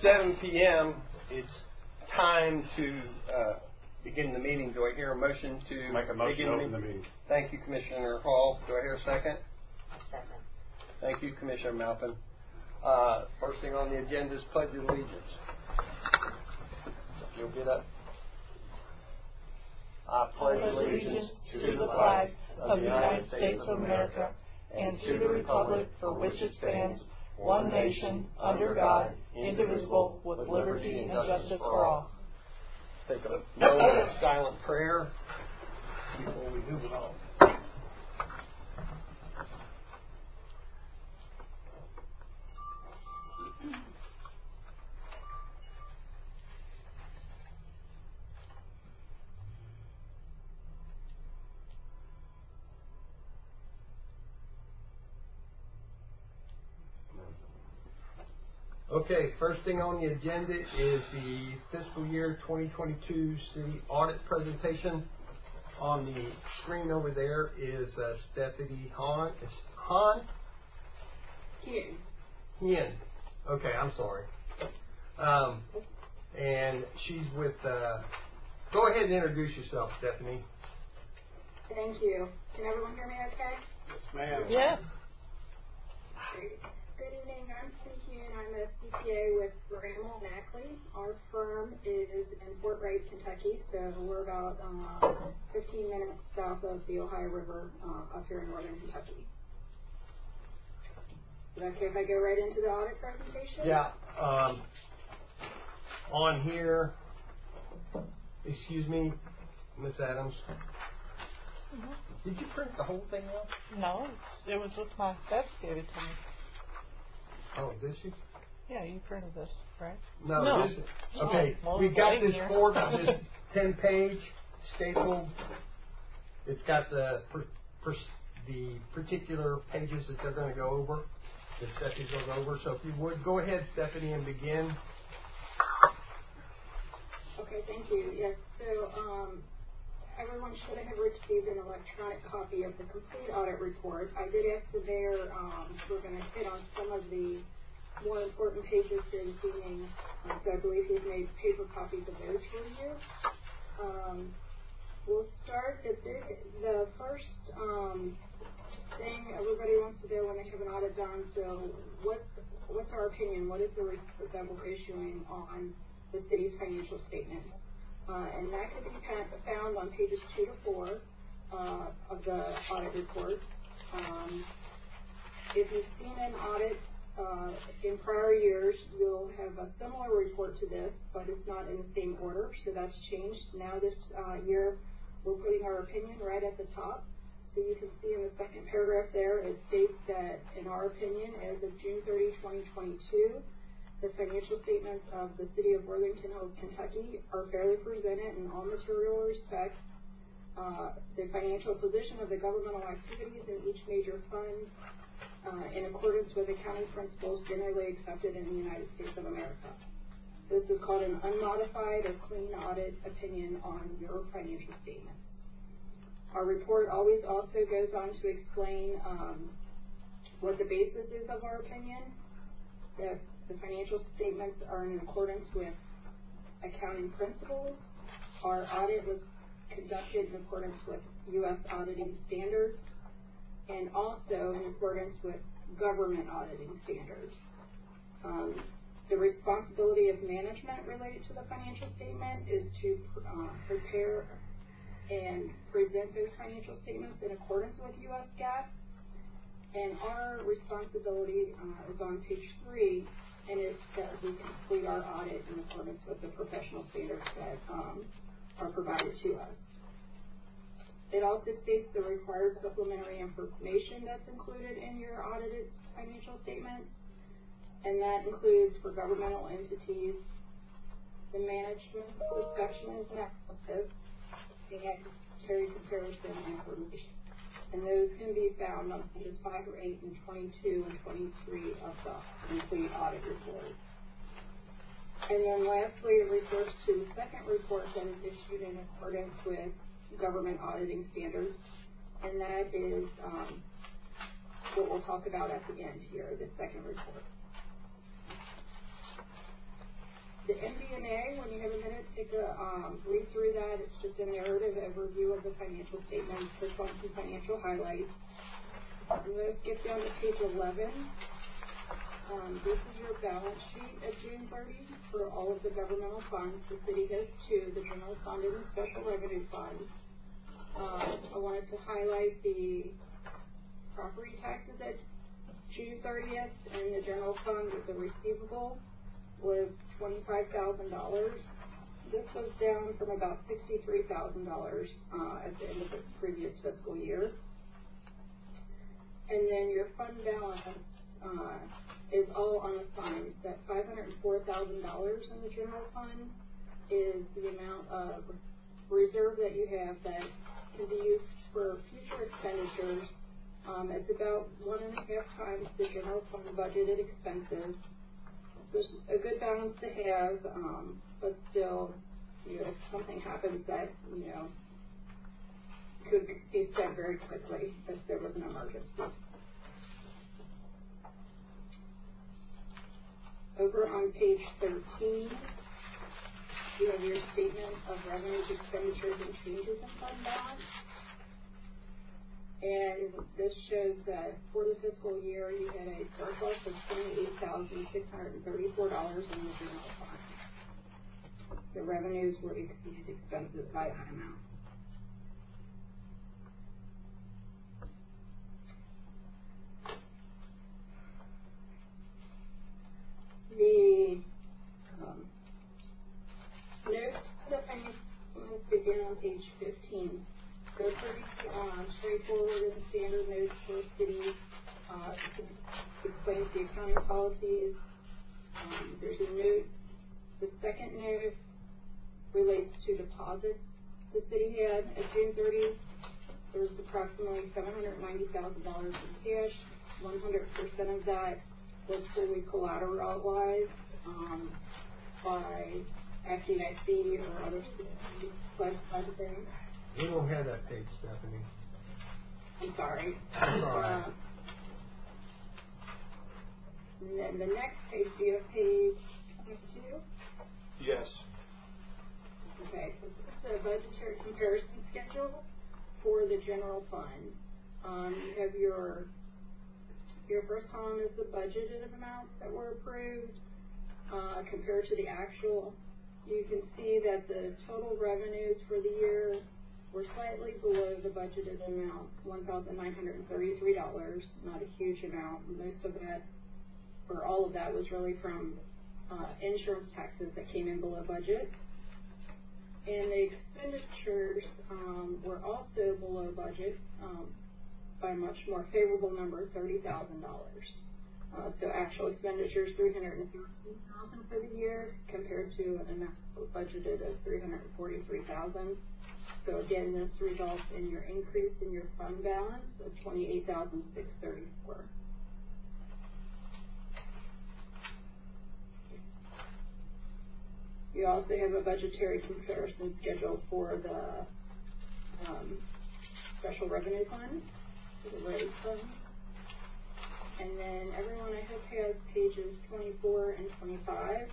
7 p.m. It's time to begin the meeting. Do I hear a motion to make a motion begin to open the meeting? Thank you, Commissioner Hall. Do I hear a second? Second. Thank you, Commissioner Malcolm. First thing on the agenda is Pledge of Allegiance. You'll get up. I pledge allegiance to the flag of the United States of America and to the republic for which it stands, one nation, under God, indivisible, with liberty and justice for all. Take a moment of silent prayer before we move it on. Okay, first thing on the agenda is the fiscal year 2022 city audit presentation. On the screen over there is Stephanie Hahn. Is Hahn? Hien. Okay, I'm sorry. And she's with, go ahead and introduce yourself, Stephanie. Thank you. Can everyone hear me okay? Yes, ma'am. Yeah. Great. Good evening. I'm Stephanie Hien. I'm a CPA with Bramall Mackley. Our firm is in Fort Wright, Kentucky, so we're about 15 minutes south of the Ohio River up here in northern Kentucky. Is it okay if I go right into the audit presentation? Yeah. On here, excuse me, Miss Adams. Mm-hmm. Did you print the whole thing out? No, it was with my desk gave it to me. Oh, did she? Yeah, you printed this, right? No. This, okay, well, we got this here. board, this 10-page stapled. It's got the particular pages that they're going to go over, that Stephanie's going to go over. So if you would, go ahead, Stephanie, and begin. Okay, thank you. Yes, so everyone should have received an electronic copy of the complete audit report. I did ask the mayor, we're going to hit on some of the more important pages this evening, so I believe he's made paper copies of those for you. We'll start the first thing everybody wants to know when they have an audit done. So what's our opinion? What is the report that we're issuing on the city's financial statements? And that can be found on pages 2 to 4 of the audit report. If you've seen an audit in prior years, you'll have a similar report to this, but it's not in the same order, so that's changed. Now this year, we're putting our opinion right at the top. So you can see in the second paragraph there, it states that, in our opinion, as of June 30, 2022, the financial statements of the City of Worthington Hills, Kentucky are fairly presented in all material respects. The financial position of the governmental activities in each major fund in accordance with accounting principles generally accepted in the United States of America. This is called an unmodified or clean audit opinion on your financial statements. Our report always also goes on to explain what the basis is of our opinion, that the financial statements are in accordance with accounting principles. Our audit was conducted in accordance with U.S. auditing standards and also in accordance with government auditing standards. The responsibility of management related to the financial statement is to prepare and present those financial statements in accordance with U.S. GAAP. And our responsibility is on page 3, and it's that we complete our audit in accordance with the professional standards that are provided to us. It also states the required supplementary information that's included in your audited financial statements, and that includes for governmental entities, the management discussion and analysis, and carry comparison information. And those can be found on pages 5 or 8 and 22 and 23 of the complete audit report. And then lastly, it refers to the second report that is issued in accordance with government auditing standards, and that is what we'll talk about at the end here, the second report. The MD&A, when you have a minute, take a read through that. It's just a narrative overview of the financial statements. There's some financial highlights. I'm going to skip down to page 11. This is your balance sheet at June 30 for all of the governmental funds. The city has two, the general fund and the special revenue fund. I wanted to highlight the property taxes at June 30th, and the general fund with the receivable was $25,000. This was down from about $63,000 at the end of the previous fiscal year. And then your fund balance is all unassigned. That $504,000 in the general fund is the amount of reserve that you have that can be used for future expenditures. It's about 1.5 times the general fund budgeted expenses. So it's a good balance to have, but still, if something happens that, could be spent very quickly if there was an emergency. Over on page 13, you have your statement of revenues, expenditures, and changes in fund balance. And this shows that for the fiscal year, you had a surplus of $28,634 in the general fund. So revenues were exceeded expenses by that amount. The notes of the financial statements begin on page 15. They're pretty straightforward and standard notes for the city. Explains the accounting policies. There's a note. The second note relates to deposits the city had at June 30. There was approximately $790,000 in cash. 100% of that was fully collateralized by FDIC or other classified banks. We don't have that page, Stephanie. I'm sorry. And then the next page, do you have page 22? Yes. Okay, so this is the budgetary comparison schedule for the general fund. You have your first column is the budgeted amounts that were approved compared to the actual. You can see that the total revenues for the year were slightly below the budgeted amount, $1,933, not a huge amount. Most of that, or all of that, was really from insurance taxes that came in below budget. And the expenditures were also below budget by a much more favorable number, $30,000. So actual expenditures, $313,000 for the year, compared to an amount budgeted of $343,000. So again, this results in your increase in your fund balance of $28,634. You also have a budgetary comparison schedule for the special revenue fund, the road fund. And then everyone, I hope, has pages 24 and 25.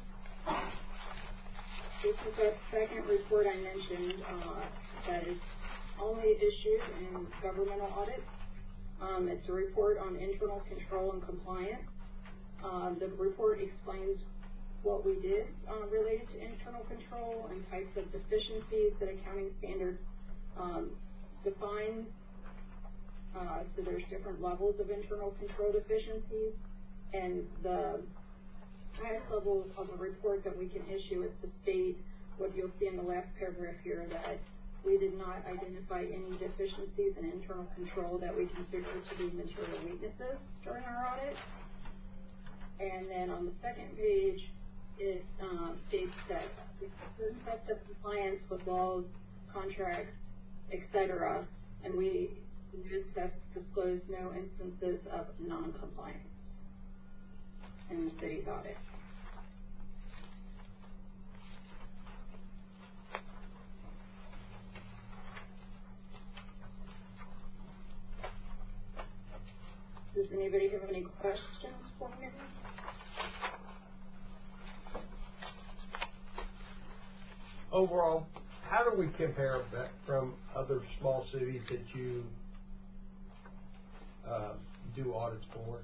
This is that second report I mentioned that is only issued in governmental audits. It's a report on internal control and compliance. The report explains what we did related to internal control and types of deficiencies that accounting standards define. So there's different levels of internal control deficiencies, and the highest level of a report that we can issue is to state what you'll see in the last paragraph here, that we did not identify any deficiencies in internal control that we consider to be material weaknesses during our audit. And then on the second page, it states that certain types of compliance with laws, contracts, etc., and we in this test disclosed no instances of non-compliance in the city's audit. Does anybody have any questions for me? overall, how do we compare that from other small cities that you do audits for?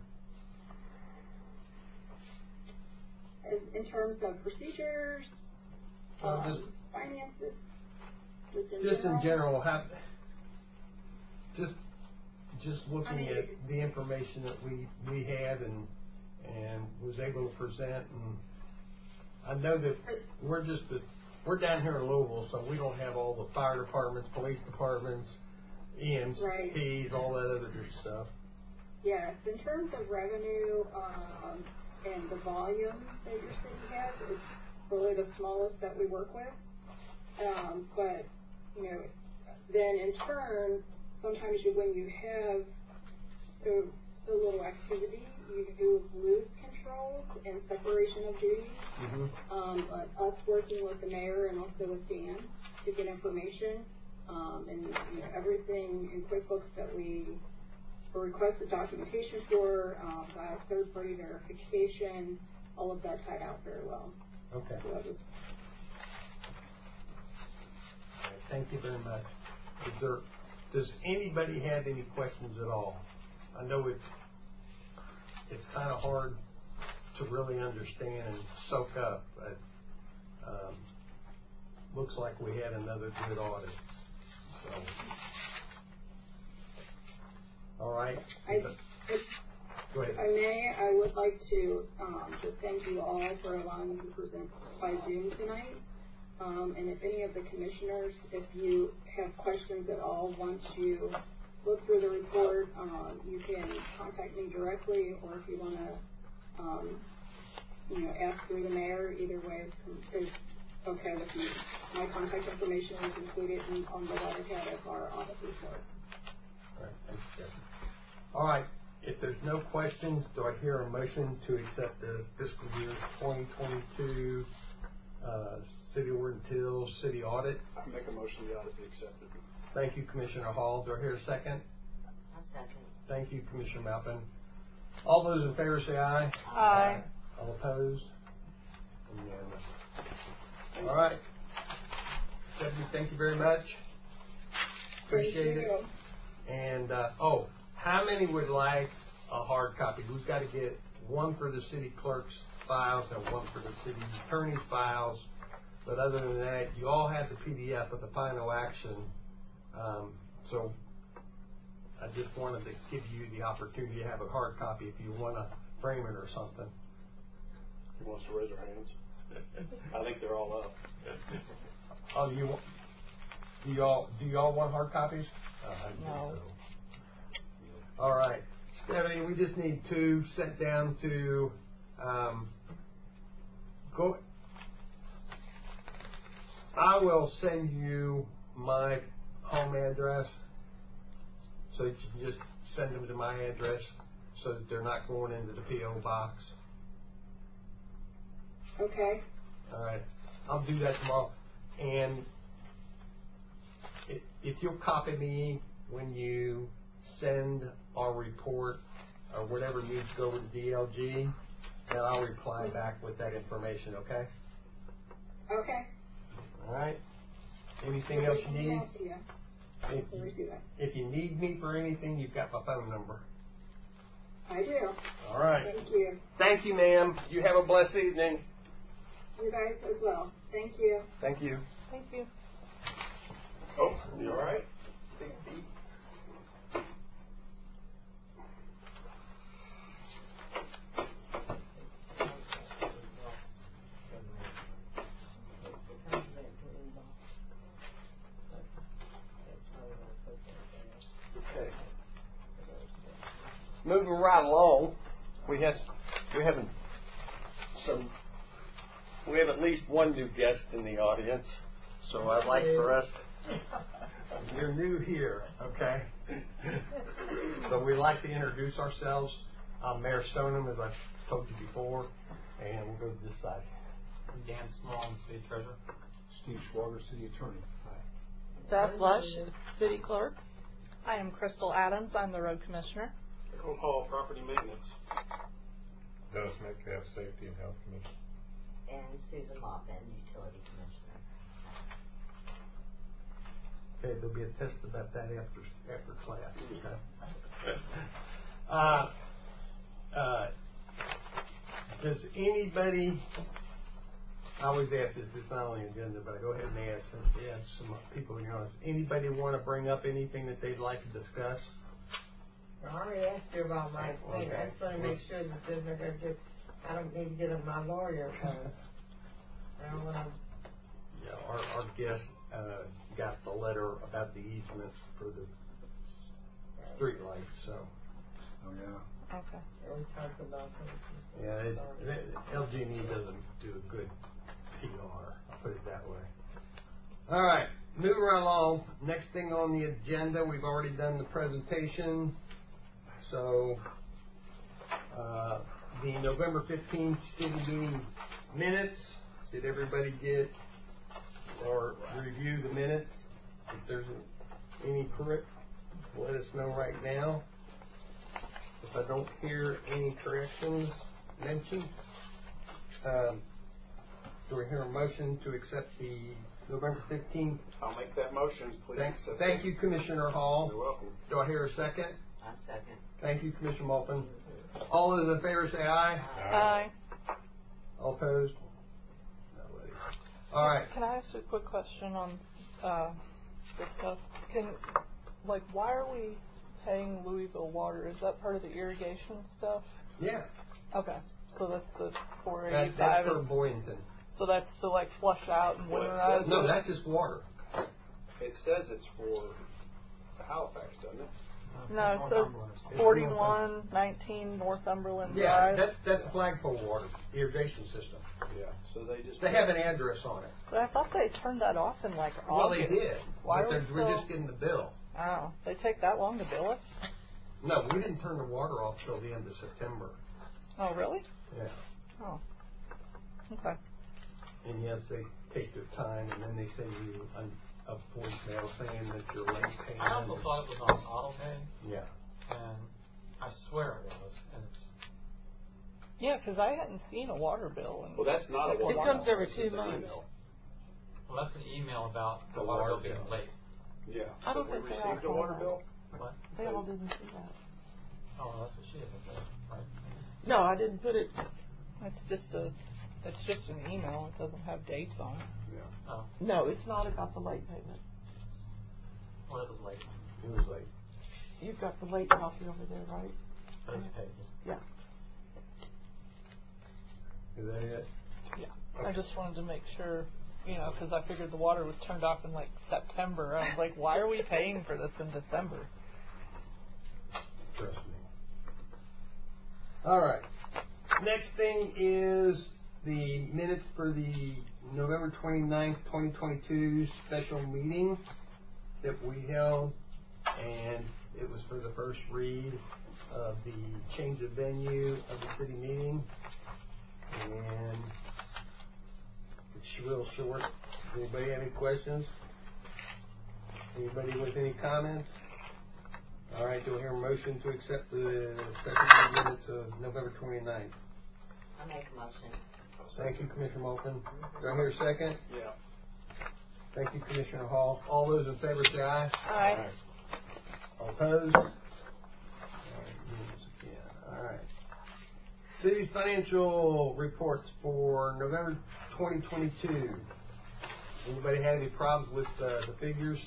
In terms of procedures, finances, just in general, just looking at the information that we had and was able to present, and I know that we're down here in Louisville, so we don't have all the fire departments, police departments, EMTs, right, all that other good stuff. Yes, in terms of revenue and the volume that your city has, it's really the smallest that we work with. But then in turn, sometimes when you have so little activity, you lose controls and separation of duties. Mm-hmm. But us working with the mayor and also with Dan to get information, and everything in QuickBooks that we requested documentation for, third-party verification, all of that tied out very well. Okay. So thank you very much. Does anybody have any questions at all? I know it's kind of hard to really understand and soak up, but looks like we had another good audit. So, all right. Go ahead. If I may, I would like to just thank you all for allowing me to present by Zoom tonight. And if any of the commissioners, if you have questions at all, once you look through the report, you can contact me directly, or if you want to, ask through the mayor. Either way is okay with me. My contact information is included on the letterhead of our audit report. All right, thanks, Jeff. All right, if there's no questions, do I hear a motion to accept the fiscal year 2022 City of Woodland Hills City Audit? I make a motion the audit be accepted. Thank you, Commissioner Hall. Do I hear a second? I'll second. Thank you, Commissioner Malpin. All those in favor say aye. Aye. All opposed? Unanimous. All right. Stephanie, thank you very much. Appreciate it. And, how many would like a hard copy? We've got to get one for the city clerk's files and one for the city attorney's files. But other than that, you all have the PDF of the final action. So I just wanted to give you the opportunity to have a hard copy if you want to frame it or something. Who wants to raise their hands? I think they're all up. Oh, do y'all want hard copies? I think No. so. All right, Stephanie, we just need two sent down to go. I will send you my home address, so you can just send them to my address so that they're not going into the P.O. box. Okay. All right, I'll do that tomorrow. And if you'll copy me when you send our report or whatever needs to go over to DLG, then I'll reply back with that information, okay? Okay. All right. Anything else you need? Yeah. If you need me for anything, you've got my phone number. I do. All right. Thank you. Thank you, ma'am. You have a blessed evening. You guys as well. Thank you. Thank you. Thank you. Oh, you all right? Big beat. Okay. Moving right along, we have at least one new guest in the audience, so I'd like for us. You're new here, okay? So we'd like to introduce ourselves. I'm Mayor Stoneham, as I told you before, and we'll go to this side. I'm Dan Small, I'm City Treasurer. Steve Schwager, City Attorney. Hi. Beth Lush, City Clerk. I am Crystal Adams. I'm the Road Commissioner. Harold Hall, Property Maintenance. Dennis Metcalf, Safety and Health Commission. And Susan Maupin, Utility Commissioner. Okay, there'll be a test about that after class. Okay. Does anybody? I always ask this. It's not on the agenda, but I go ahead and ask. Since we have some people in the audience. Anybody want to bring up anything that they'd like to discuss? I already asked you about my thing. I just want to make sure that there's not going to get. I don't need to get on my lawyer. I don't want to. Yeah, our guest got the letter about the easements for the street lights. So. Oh yeah. Okay. We talked about this. Yeah, LG&E doesn't do a good PR. I'll put it that way. All right, moving right along. Next thing on the agenda, we've already done the presentation. So, the November 15th city meeting minutes. Did everybody get or review the minutes? If there's any correct, let us know right now. If I don't hear any corrections mentioned, do we hear a motion to accept the November 15th? I'll make that motion, please. Thank you, Commissioner Hall. You're welcome. Do I hear a second? I second. Thank you, Commissioner Malton. All those in favor say aye. Aye. All opposed? Nobody. All right. Can I ask you a quick question on this stuff? Why are we paying Louisville Water? Is that part of the irrigation stuff? Yeah. Okay. So that's the That's $485. for Boynton. So that's to flush out and winterize? No, that's just water. It says it's for Halifax, doesn't it? No, it says 4119 Northumberland Yeah, Drive. that's flagpole water irrigation system. Yeah. So They have an address on it. But I thought they turned that off in August. Well, they did. Why but are we we're just getting the bill. Oh, they take that long to bill us? No, we didn't turn the water off till the end of September. Oh, really? Yeah. Oh. Okay. And yes, they take their time, and then they send you a voicemail saying that you're late paying. I also thought it was on auto pay, Yeah. and I swear it was. And it's, Yeah, because I hadn't seen a water bill. Well, that's not a water It comes bill. every It's 2 an months. email. well, that's an email about the The water water bill being bill. late. Yeah. I don't Have we think they all received a water saw bill? What? They all didn't see that. Oh, well, that's what she had right? No, I didn't put it. It's just an email. It doesn't have dates on it. Yeah. Oh, No, it's not about the late payment. well, it was late. It was late. You've got the late copy over there, right? But it's paid. Yeah. Is that it? Yeah. I just wanted to make sure, because I figured the water was turned off in September. I was like, why are we paying for this in December? Trust me. All right. Next thing is the minutes for the November 29th, 2022 special meeting that we held, and it was for the first read of the change of venue of the city meeting. And it's real short. Anybody have any questions? Anybody with any comments? All right, do I hear a motion to accept the special meeting minutes of November 29th? I make a motion. Thank you, Commissioner Moulton. Do I hear a second? Yeah. Thank you, Commissioner Hall. All those in favor say aye. Aye. All opposed? All right, unanimous again. All right. City financial reports for November 2022. Anybody have any problems with the figures?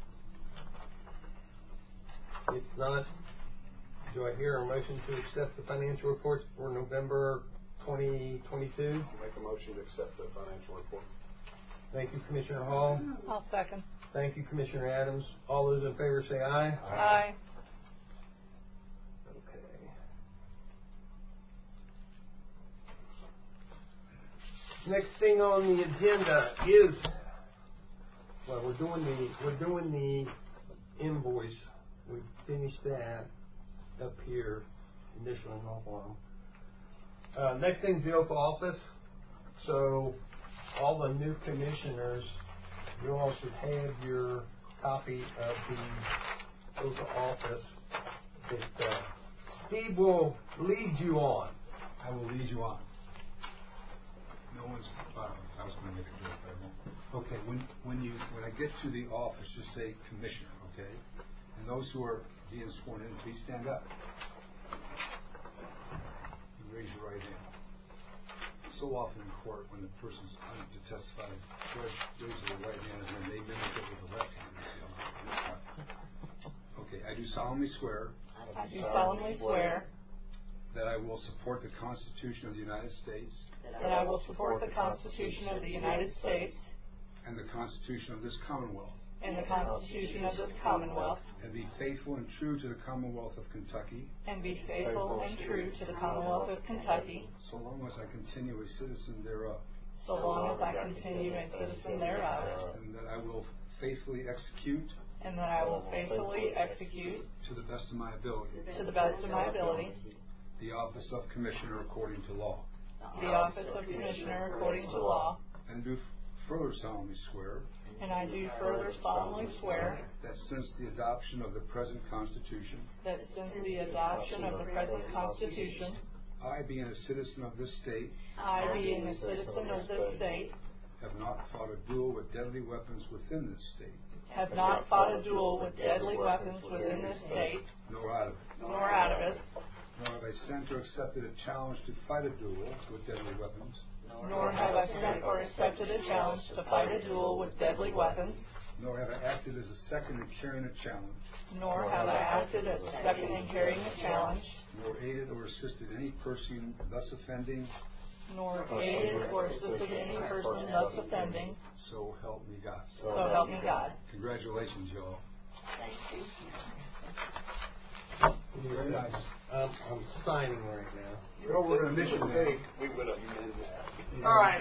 If not, do I hear a motion to accept the financial reports for November 2022? I'll make a motion to accept the financial report. Thank you, Commissioner Hall. I'll second. Thank you, Commissioner Adams. All those in favor say aye. Aye. Okay. Next thing on the agenda is, well, we're doing the invoice. We finished that up here, initially off on them. Next thing's the oath of office. So all the new commissioners, you all should have your copy of the oath of office that Steve will lead you on. I will lead you on. No one's. I was going to make a joke, but I won't. Okay, when I get to the office, just say Commissioner, okay? And those who are being sworn in, please stand up. And raise your right hand. So often in court, when the person's honored to testify, the judge raises their right hand and then they mimic it with the left hand. Okay, I do solemnly swear. I do solemnly swear That I will support the Constitution of the United States. that I will support the Constitution of the United States And the Constitution of this Commonwealth. and the Constitution of this Commonwealth, And be faithful and true to the Commonwealth of Kentucky. and be faithful and true to the Commonwealth of Kentucky, So long as I continue a citizen thereof. so long as I continue a citizen thereof, And that I will faithfully execute and that I will faithfully execute, to the best of my ability to the best of my ability, the office of Commissioner according to law. the office of Commissioner according to law, And do further solemnly swear and I do further solemnly swear that since the adoption of the present Constitution, that since the adoption of the present Constitution, I, being a citizen of this state, I, being a citizen of this state, have not fought a duel with deadly weapons within this state, have not fought a duel with deadly weapons within this state, nor out of it. nor out of it, Nor have I sent or accepted a challenge to fight a duel with deadly weapons, nor have I sent or accepted a challenge to fight a duel with deadly weapons, nor have I acted as a second in carrying a challenge, nor have I acted as a second in carrying a challenge, nor aided or assisted any person thus offending, nor aided or assisted any person thus offending, so help me God. so help me God. Congratulations, y'all. Thank you. Very nice. I'm signing right now. Well, we're going to miss you today. We would have been that. All right.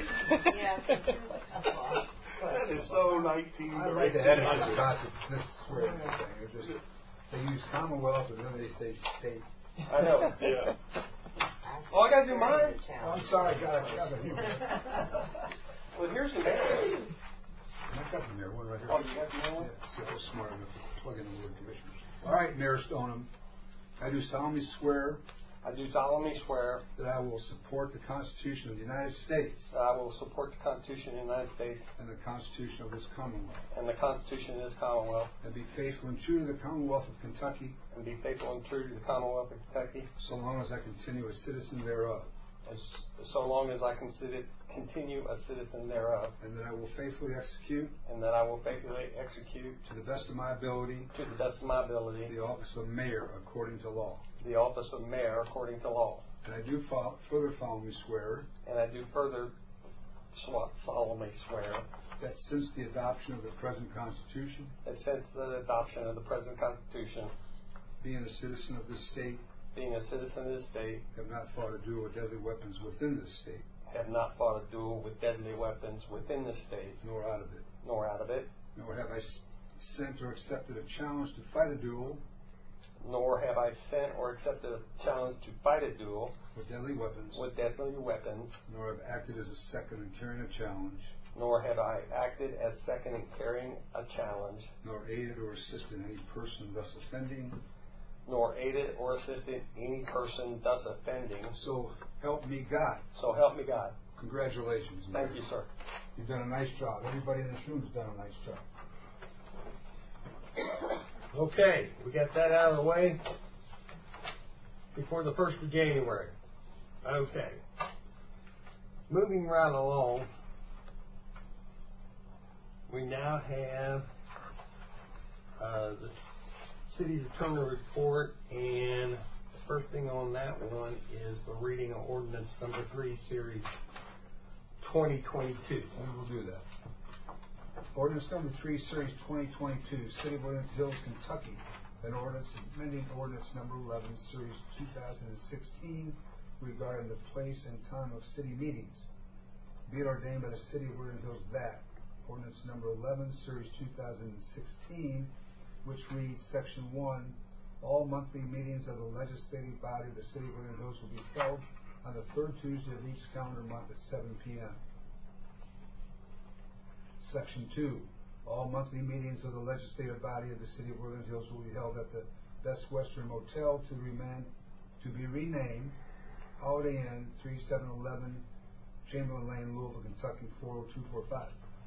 That is so 19. I like to edit this gossip, this swear thing. They're just, they use Commonwealth and then they say state. I know, yeah. Oh, I gotta do mine? Oh, I'm sorry, God, I forgot the humor. Well, here's the mayor. I got the mayor one right here. Oh, you got the mayor one? Yeah, see if I'm smart enough to plug in the word commissioners. All right, Mayor Stoneham, I do solemnly swear I do solemnly swear that I will support the Constitution of the United States that I will support the Constitution of the United States and the Constitution of this Commonwealth, and the Constitution of this Commonwealth, and be faithful and true to the Commonwealth of Kentucky, and be faithful and true to the Commonwealth of Kentucky, so long as I continue a citizen thereof, so long as I continue a citizen thereof, and that I will faithfully execute, and that I will faithfully execute to the best of my ability, to the best of my ability the office of Mayor according to law. the office of mayor according to law. And I do further solemnly swear And I do further solemnly swear that since the adoption of the present Constitution, that since the adoption of the present Constitution, being a citizen of this state, being a citizen of this state, have not fought a duel with deadly weapons within this state, have not fought a duel with deadly weapons within the state, nor out of it. nor out of it, Nor have I sent or accepted a challenge to fight a duel nor have I sent or accepted a challenge to fight a duel with deadly weapons, with deadly weapons, nor have acted as a second in carrying a challenge, nor have I acted as second in carrying a challenge, nor aided or assisted any person thus offending. nor aided or assisted any person thus offending. So help me God. So help me God. Congratulations, Mayor. Thank you, sir. You've done a nice job. Everybody in this room has done a nice job. Okay, we got that out of the way before the 1st of January. Okay. Moving right along, we now have the city's attorney report, and the first thing on that one is the reading of ordinance number 3, series 2022. We will do that. Ordinance number 3, series 2022, City of Williams Hills, Kentucky. An ordinance amending ordinance number 11, series 2016, regarding the place and time of city meetings. Be it ordained by the City of Williams Hills that ordinance number 11, series 2016, which reads Section 1, all monthly meetings of the legislative body of the City of Williams Hills will be held on the third Tuesday of each calendar month at 7 p.m. Section 2. All monthly meetings of the legislative body of the City of Woodland Hills will be held at the Best Western Motel to be renamed Holiday Inn, 3711 Chamberlain Lane, Louisville, Kentucky, 40245.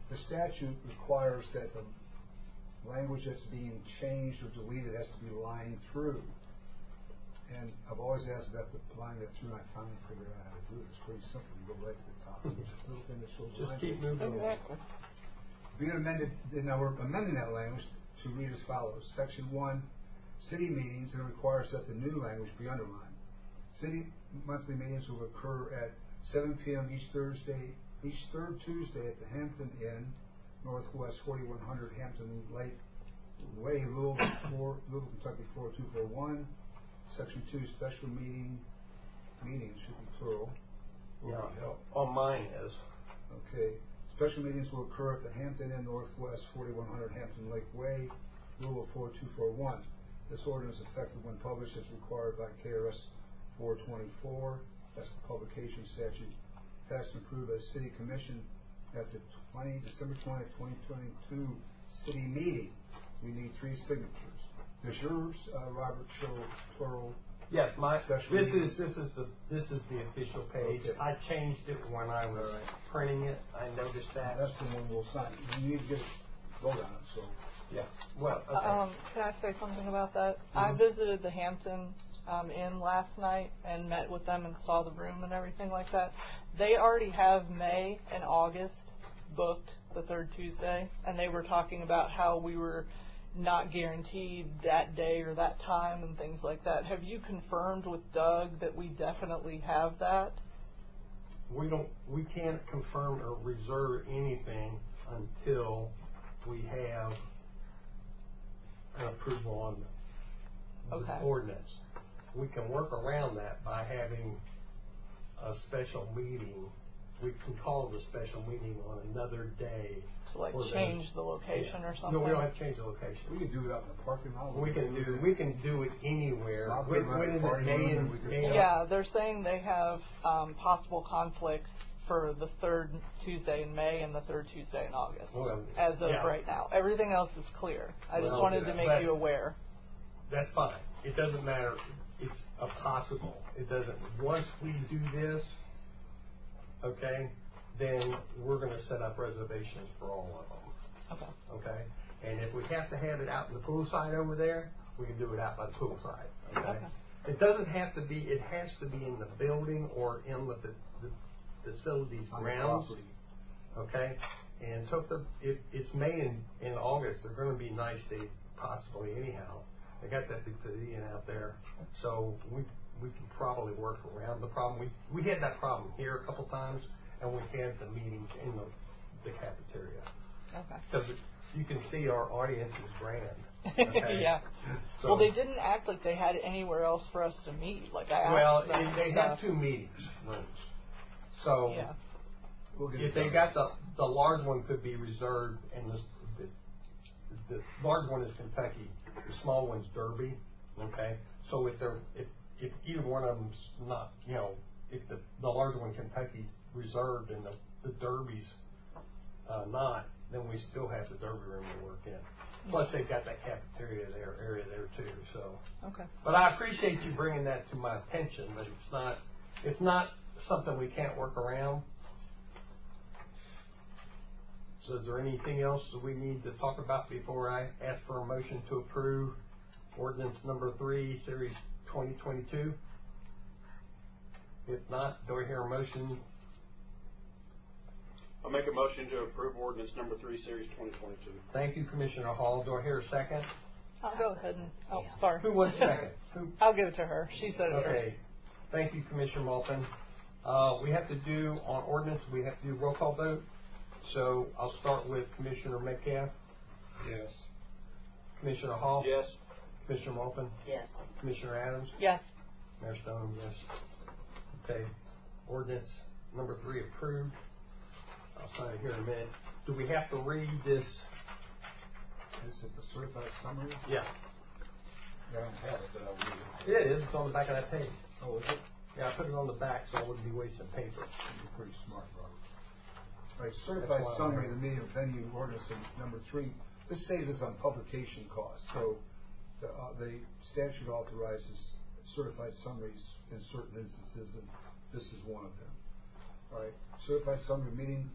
The statute requires that the language that's being changed or deleted has to be lined through. And I've always asked Beth to line that through, and I finally figured out how to do it. It's pretty simple. You go right to the top. It's just a little thing that shows the Just language. keep moving. Exactly. Being amended, now we're amending that language to read as follows. Section 1, city meetings, and it requires that the new language be underlined. City monthly meetings will occur at 7 p.m. each third Tuesday at the Hampton Inn, Northwest 4100 Hampton Lake Way, Louisville, Kentucky 40241. Section 2, special meetings should be plural. Yeah, on mine is. Okay. Special meetings will occur at the Hampton Inn, Northwest 4100 Hampton Lake Way, Louisville 40241. This ordinance is effective when published as required by KRS 424. That's the publication statute. Passed and approved by the City Commission at the December 20th, 2022 city meeting. We need 3 signatures. Does yours, Robert, show plural? Yes, Special this meetings? is the official page. Okay. I changed it when I was printing it. I noticed that. That's the one we'll sign. You need to get vote on it, so. Yeah. Well, okay. Can I say something about that? I visited the Hampton Inn last night and met with them and saw the room and everything like that. They already have May and August booked, the third Tuesday, and they were talking about how we were not guaranteed that day or that time and things like that. Have you confirmed with Doug that we definitely have that? We can't confirm or reserve anything until we have an approval on the ordinance. We can work around that by having a special meeting. We can call it a special meeting on another day. To like change the location or something? No, we don't have to change the location. We can do it out in the parking lot. We can do it anywhere. Yeah, they're saying they have possible conflicts for the third Tuesday in May and the third Tuesday in August. As of right now, everything else is clear. I just wanted to make you aware. That's fine. It doesn't matter. It's a possible. It doesn't. Once we do this, okay, then we're going to set up reservations for all of them. Okay. And if we have to have it out in the poolside over there, we can do it out by the poolside. Okay. It doesn't have to be. It has to be in the building or in the facilities grounds. Okay. And so if it's May and August, they're going to be nice days possibly anyhow. They got that big pavilion out there, so we can probably work around the problem. We had that problem here a couple times, and we had the meetings in the cafeteria. Okay. Because you can see our audience is grand. Okay? Yeah. So, well, they didn't act like they had anywhere else for us to meet. Like I asked well, them they have 2 meetings rooms. So if they got the large one could be reserved, and the large one is Kentucky. The small one's Derby, okay? So if either one of them's not, if the larger one Kentucky's reserved and the Derby's not, then we still have the Derby room to work in. Plus they've got that cafeteria area there too. So. Okay. But I appreciate you bringing that to my attention. But it's not something we can't work around. So is there anything else that we need to talk about before I ask for a motion to approve ordinance number 3, series 2022? If not, do I hear a motion? I'll make a motion to approve ordinance number 3, series 2022. Thank you, Commissioner Hall. Do I hear a second? I'll go ahead and, sorry. Who wants second? I'll give it to her. She said it first. Okay. Thank you, Commissioner Malton. We have to do, on ordinance, we have to do roll call vote. So I'll start with Commissioner Metcalf. Yes. Commissioner Hall. Yes. Commissioner Malton. Yes. Commissioner Adams. Yes. Mayor Stone. Yes. Okay. Ordinance number 3 approved. I'll sign it here in a minute. Do we have to read this? Is it the certified summary? Yeah. I don't have it, but I'll read it. It is. It's on the back of that page. Oh, is it? Yeah, I put it on the back so I wouldn't be wasting paper. You're pretty smart, Robert. All right, certified summary of the meeting of venue ordinance number 3. This saves us on publication costs. So the statute authorizes certified summaries in certain instances, and this is one of them. All right, certified summary meeting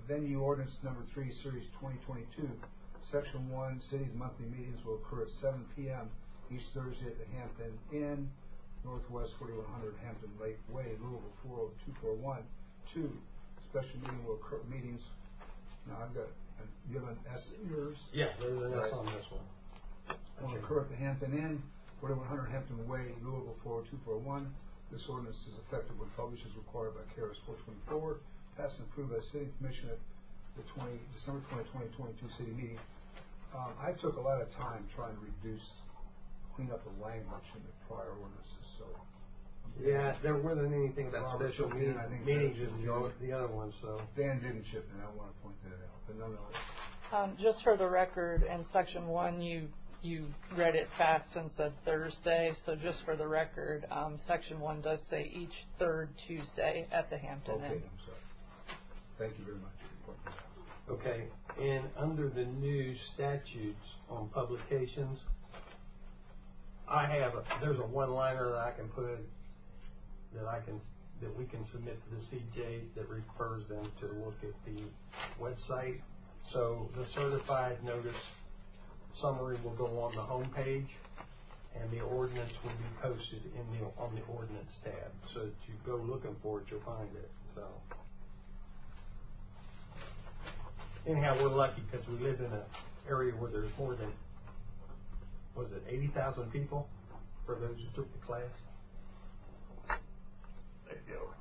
Venue ordinance number 3, series 2022. Section 1, city's monthly meetings will occur at 7 p.m. each Thursday at the Hampton Inn, Northwest 4100 Hampton Lake Way, Louisville 40241. 2, special meeting will occur, meetings, now I've got, you have an S in yours? Yeah, there's an S on this one. Will occur at the Hampton Inn, 4100 Hampton Way, Louisville 40241. This ordinance is effective when published as required by KRS 424, passed and approved by the City Commission at the December 20, 2022 city meeting. I took a lot of time trying to clean up the language in the prior ordinances, so. Yeah, there wasn't anything about special meetings in the other one, so. Dan didn't chip in, I want to point that out, but nonetheless. Just for the record, in section 1, you read it fast and said Thursday, so just for the record, section 1 does say each third Tuesday at the Hampton Inn. Okay, I'm sorry. Thank you very much for pointing that out. Okay, and under the new statutes on publications, there's a one-liner that I can put that we can submit to the CJ that refers them to look at the website. So the certified notice summary will go on the home page, and the ordinance will be posted on the ordinance tab. So that you go looking for it, you'll find it. So anyhow, we're lucky because we live in an area where there's more than 80,000 people for those who took the class. There you go.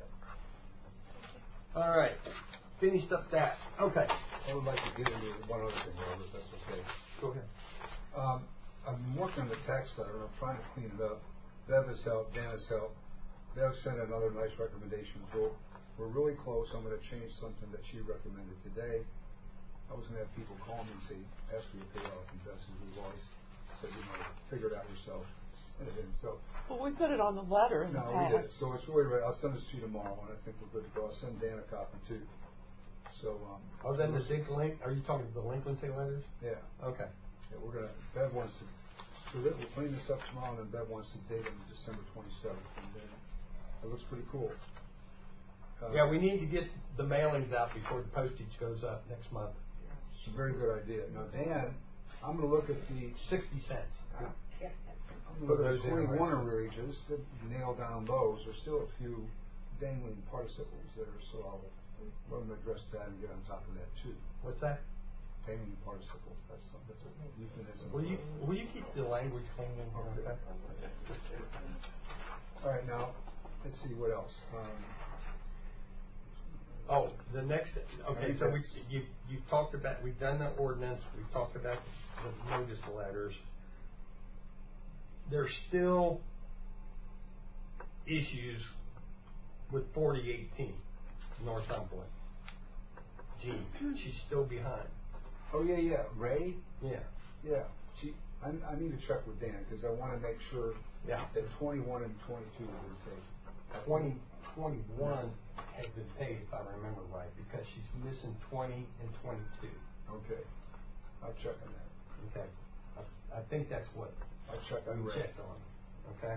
Yeah. All right. Finished up that. Okay. I would like to get into one other thing, Robert, if that's okay. Go ahead. I've been working on the tax letter, and I'm trying to clean it up. Bev has helped, Dan has helped. Bev sent another nice recommendation. We're really close. I'm going to change something that she recommended today. I was going to have people call me and say, ask me to pay off investors. We've always said, figure it out yourself. And it didn't. So, well, we put it on the letter in the past. we did. So it's really right. I'll send this to you tomorrow, and I think we're good to go. I'll send Dan a copy too. So, then the link. Are you talking the delinquency letters? Yeah. Okay. Yeah, Bev wants to. So we'll clean this up tomorrow, and then Bev wants to date on December 27th, and then it looks pretty cool. Yeah, we need to get the mailings out before the postage goes up next month. It's a very good idea. Now, Dan, I'm going to look at the 60 cents. I'm going to look at the 21 arrearages to nail down those. There's still a few dangling participles there, so I'll address that and get on top of that too. What's that? Dangling participles. That's a euphemism. Will you keep the language clean in here? Okay. All right, now let's see what else. The next. Okay, so you've talked about. We've done the ordinance. We've talked about the notice letters. There's still issues with 4018 Northumberland. She's still behind. Oh yeah. Ray. Yeah. I need to check with Dan because I want to make sure that 21 and 22 were paid. 21 has been paid, if I remember right, because she's missing 20 and 22. Okay. I'll check on that. Okay. I think that's what I'll check on Ray. Checked on. Okay.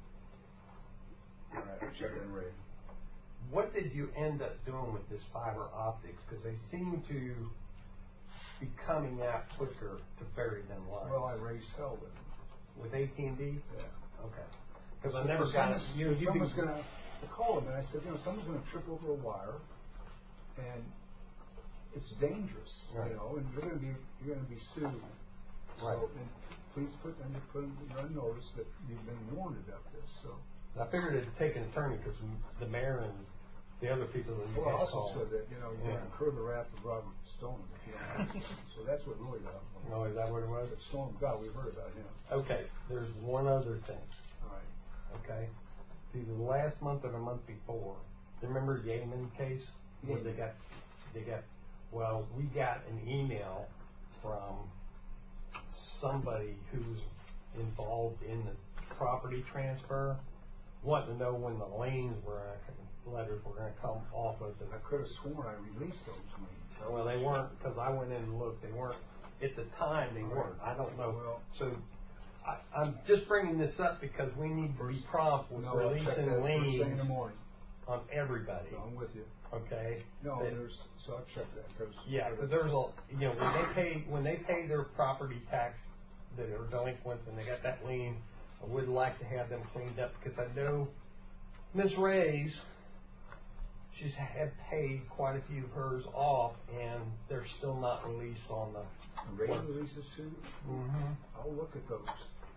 All right. I'll check on Ray. What did you end up doing with this fiber optics? Because they seem to be coming out quicker to bury them lines. Well, I raised hell with them. With AT&T? Yeah. Okay. Because I never got it. Someone's going to call them, and I said, someone's going to trip over a wire, and it's dangerous, right. And you're going to be sued. Right. So, and please put on notice that you've been warned about this. So. I figured it'd take an attorney because the mayor and the other people that you guys called. Also said that you're going to incur the wrath of Robert Stone if you don't have to. So that's what really got him. Oh, is that what it was? But Stone, God, we've heard about him. Okay, there's one other thing. All right. Okay, either the last month or the month before. Remember Yeaman case where they got. Well, we got an email from somebody who's involved in the property transfer, wanting to know when the letters were going to come off of it. I could have sworn I released those liens. Well, they weren't, because I went in and looked. They weren't at the time. They weren't. I don't know. Well, so I'm just bringing this up because we need to be prompt with releasing liens on everybody. No, I'm with you. Okay. No, That- so I'll check that. Yeah, because there's a, when they pay their property tax that are delinquents and they got that lien, I would like to have them cleaned up because I know Ms. Ray's, she's had paid quite a few of hers off and they're still not released on the. Raise releases too? Mm-hmm. I'll look at those.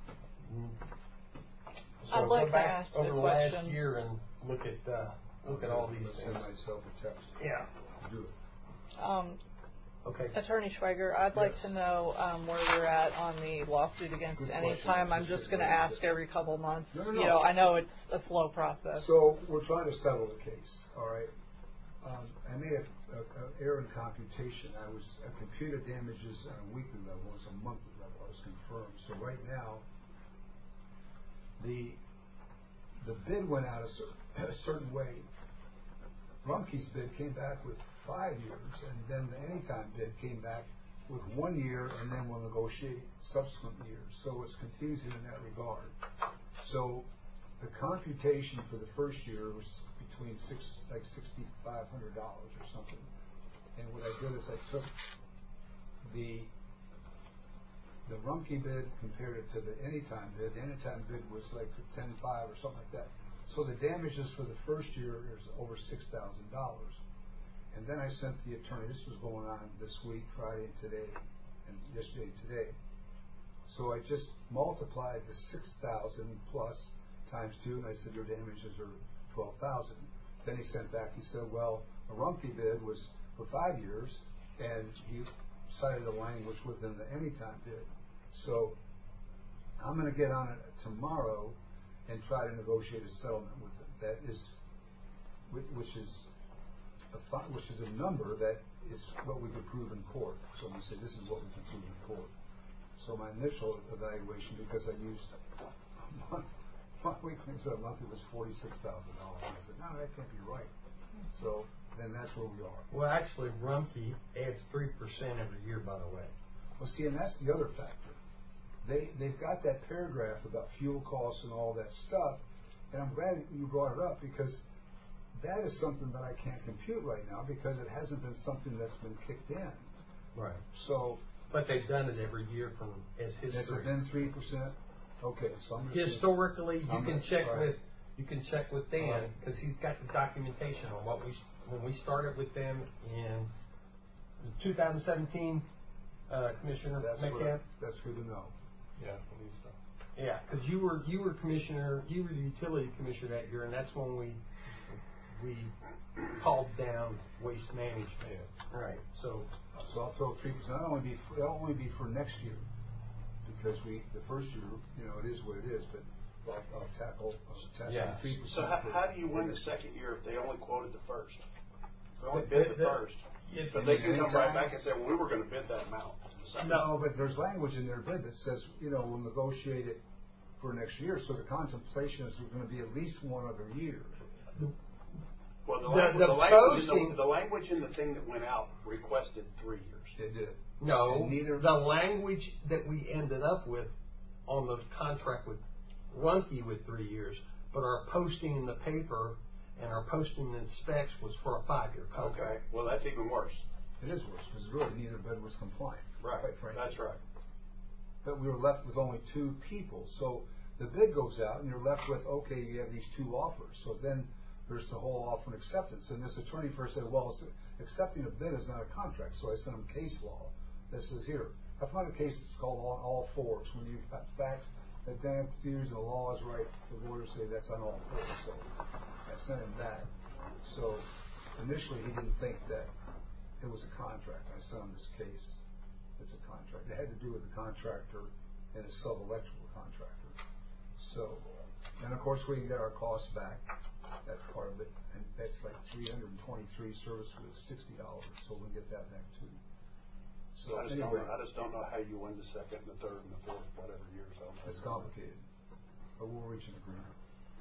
So I'd like go to back ask over a the last question. year and look at all these I'll send things. myself a text. Yeah. Do it. Okay. Attorney Schweiger, I'd like Yes. to know where we're at on the lawsuit against Good Anytime. question. I'm just going to ask every couple months. No. You know, I know it's a slow process. So we're trying to settle the case, all right? I made an error in computation. I computed damages on a weekly level, it's a monthly level, I was confirmed. So right now, the bid went out a certain way. Rumpke's bid came back with 5 years, and then the Anytime bid came back with 1 year, and then we'll negotiate subsequent years. So it's confusing in that regard. So the computation for the first year was between $6,500 or something. And what I did is I took the Rumpke bid, compared it to the Anytime bid. The Anytime bid was like $10,500 or something like that. So the damages for the first year is over $6,000. And then I sent the attorney, this was going on this week, Friday and today, and yesterday and today. So I just multiplied the 6,000 plus times 2, and I said your damages are 12,000. Then he sent back, he said, well, a Rumpke bid was for 5 years, and he cited the language within the Anytime bid. So I'm going to get on it tomorrow and try to negotiate a settlement with them. That is, which is a number that is what we could prove in court. So we say this is what we can prove in court. So my initial evaluation, because I used my weekly instead of monthly, was $46,000. I said, no, that can't be right. So then that's where we are. Well, actually, Rumpke adds 3% every year, by the way. Well, see, and that's the other factor. They've got that paragraph about fuel costs and all that stuff, and I'm glad you brought it up because that is something that I can't compute right now because it hasn't been something that's been kicked in. Right. So, but they've done it every year as history. has it been 3%? Okay, so I'm just Historically, you can check right. with Dan because he's got the documentation on when we started with them in 2017. Commissioner McCann. That's good to know. Yeah, I believe so. Yeah, because you were commissioner, you were the utility commissioner that year, and that's when we called down waste management. Yeah. Right. So I'll throw 3%. That'll only be for next year because the first year, it is what it is. But I'll tackle 3%. So how do you win the second year if they only quoted the first? They only bid the first. But they can come right back and say, well, we were going to bid that amount. No, but there's language in their bid that says, we'll negotiate it for next year. So the contemplation is going to be at least one other year. Well, the language in the thing that went out requested 3 years. It did. no, the language that we ended up with on the contract with Rumpke with 3 years, but our posting in the paper and our posting in the specs was for a 5-year contract. Okay, well, that's even worse. It is worse because really neither bid was compliant. Right, quite frankly. that's right. But we were left with only 2 people. So the bid goes out and you're left with, okay, you have these 2 offers. So then there's the whole offer and acceptance. And this attorney first said, well, accepting a bid is not a contract. So I sent him case law that says here. I found a case that's called on all fours. When you've got facts that then use the law is right, the lawyers say that's on all fours. So I sent him that. So initially he didn't think that it was a contract. I sent him this case. It's a contract. It had to do with a contractor and a sub-electrical contractor. So, and of course we can get our costs back. That's part of it. And that's like 323 service with $60. So we'll get that back too. So I just don't know how you win the second, the third, and the fourth, whatever years. It's complicated. But we'll reach an agreement.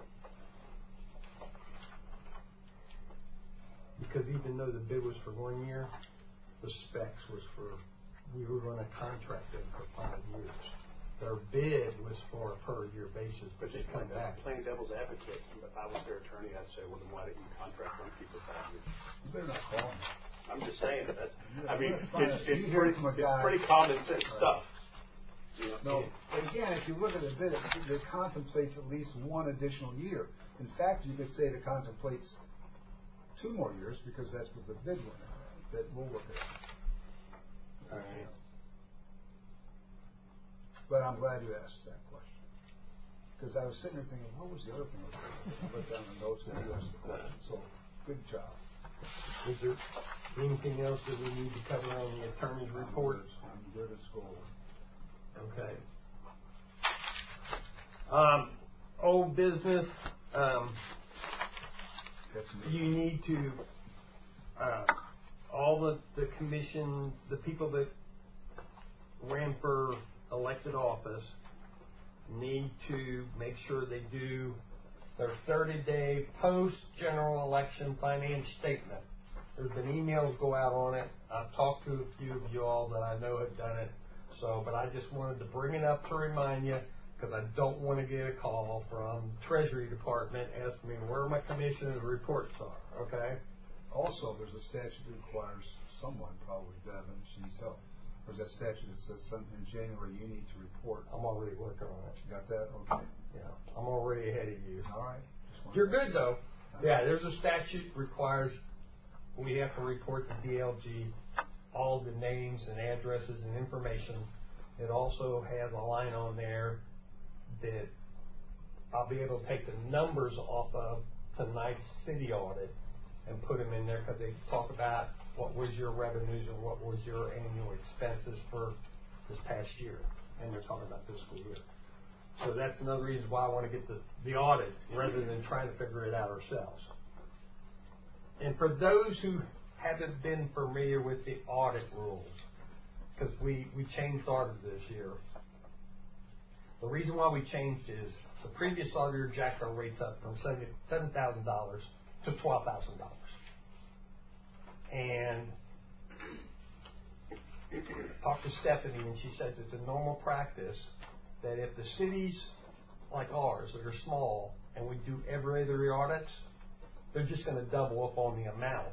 Because even though the bid was for 1 year, the specs was for, we were going to contract them for 5 years. their bid was for a per year basis, but they come back. Playing devil's advocate, if I was their attorney, I'd say, well, then why didn't you contract one for 5 years? You better not call me. I'm just saying that. I mean, You it's hear it from a guy. pretty common sense stuff. You know? No, but again, if you look at the bid, it contemplates at least one additional year. In fact, you could say it contemplates 2 more years because that's what the bid went at. That we'll look at. All right. But I'm glad you asked that question. Because I was sitting there thinking, what was the other thing I was going to put down the notes that you asked the question. So, good job. Is there anything else that we need to cover on the attorney's report? I'm good as gold. Okay. Old business, you need to, all the commission, the people that ran for elected office need to make sure they do their 30-day post-general election finance statement. There's been emails go out on it. I've talked to a few of you all that I know have done it. So, but I just wanted to bring it up to remind you, because I don't want to get a call from Treasury Department asking me where my commissioner's reports are, okay? Also, there's a statute that requires someone, probably Devin, she's help. There's that statute that says in January you need to report. I'm already working on it. You got that? Okay. Yeah, I'm already ahead of you. All right. You're good, though. Yeah, there's a statute requires we have to report to DLG all the names and addresses and information. It also has a line on there that I'll be able to take the numbers off of tonight's city audit and put them in there because they talk about what was your revenues and what was your annual expenses for this past year. And they're talking about fiscal year. So that's another reason why I want to get the audit rather than trying to figure it out ourselves. And for those who haven't been familiar with the audit rules, because we changed audit this year. The reason why we changed is the previous auditor jacked our rates up from $7,000 to $12,000. And I talked to Stephanie, and she says it's a normal practice that if the cities like ours that are small and we do every other audits, they're just going to double up on the amount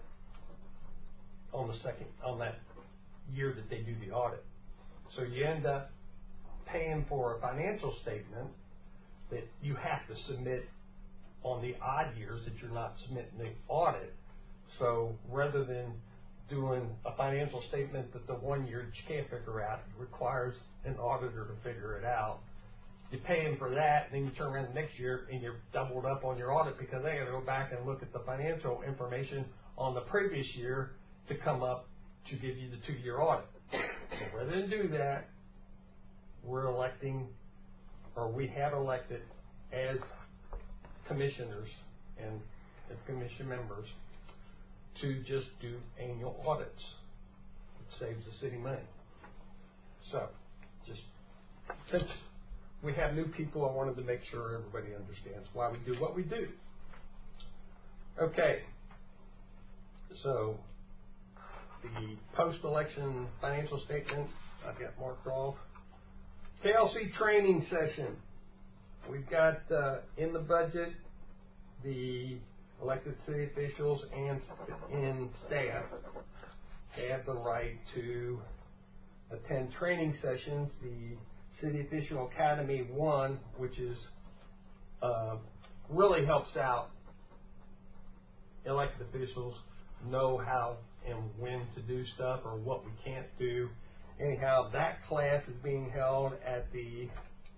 on that year that they do the audit. So you end up paying for a financial statement that you have to submit on the odd years that you're not submitting the audit. So rather than doing a financial statement that the 1 year that you can't figure out requires an auditor to figure it out, you pay them for that, and then you turn around the next year and you're doubled up on your audit because they got to go back and look at the financial information on the previous year to come up to give you the 2-year audit. So rather than do that, we're electing, or we have elected as commissioners and as commission members to just do annual audits. It saves the city money. So, just since we have new people, I wanted to make sure everybody understands why we do what we do. Okay. So, the post-election financial statement, I've got marked off. KLC training session. We've got in the budget the elected city officials and staff. They have the right to attend training sessions. The City Official Academy 1, which is really helps out elected officials know how and when to do stuff or what we can't do. Anyhow, that class is being held at the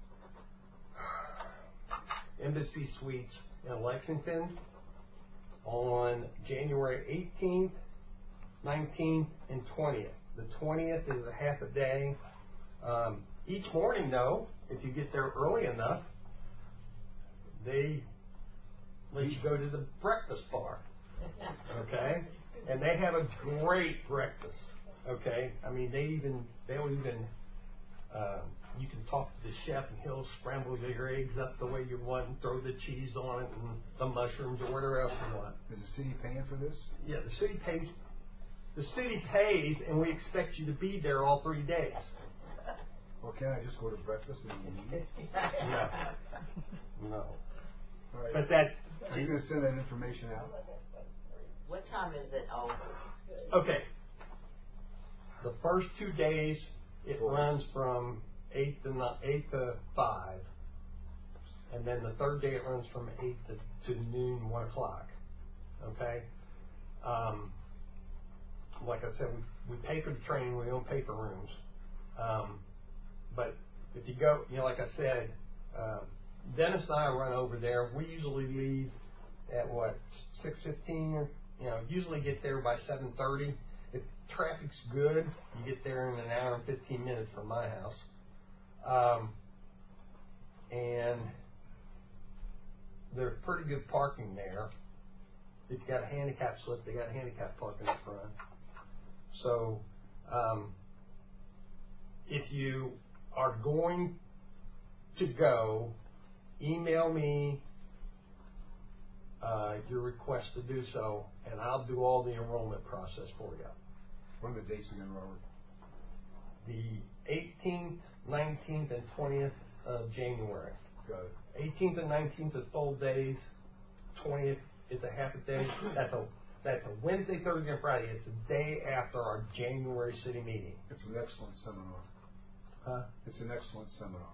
Embassy Suites in Lexington on January 18th, 19th, and 20th. The 20th is a half a day. Each morning, though, if you get there early enough, they let you go to the breakfast bar. Okay? And they have a great breakfast. Okay? I mean, they'll even you can talk to the chef and he'll scramble your eggs up the way you want and throw the cheese on it and the mushrooms or whatever else you want. Is the city paying for this? Yeah, the city pays. The city pays, and we expect you to be there all 3 days. Or can I just go to breakfast and leave? No. All right. But that's, Are you going to send that information out? What time is it over? okay. The first 2 days, it runs from 8 to 5. And then the third day it runs from 8 to noon, 1 o'clock. Okay? Like I said, we pay for the training, we don't pay for rooms. But if you go, like I said, Dennis and I run over there. We usually leave at 6:15, usually get there by 7:30. If traffic's good, you get there in an hour and 15 minutes from my house. And there's pretty good parking there. If you got a handicap slip, they got handicap parking in front. So, if you are going to go, email me your request to do so, and I'll do all the enrollment process for you. What are the dates again, Robert? The 18th, 19th, and 20th of January. Got it. 18th and 19th is full days. 20th is a half a day. That's a Wednesday, Thursday, and Friday. It's the day after our January city meeting. It's an excellent seminar. Huh? It's an excellent seminar.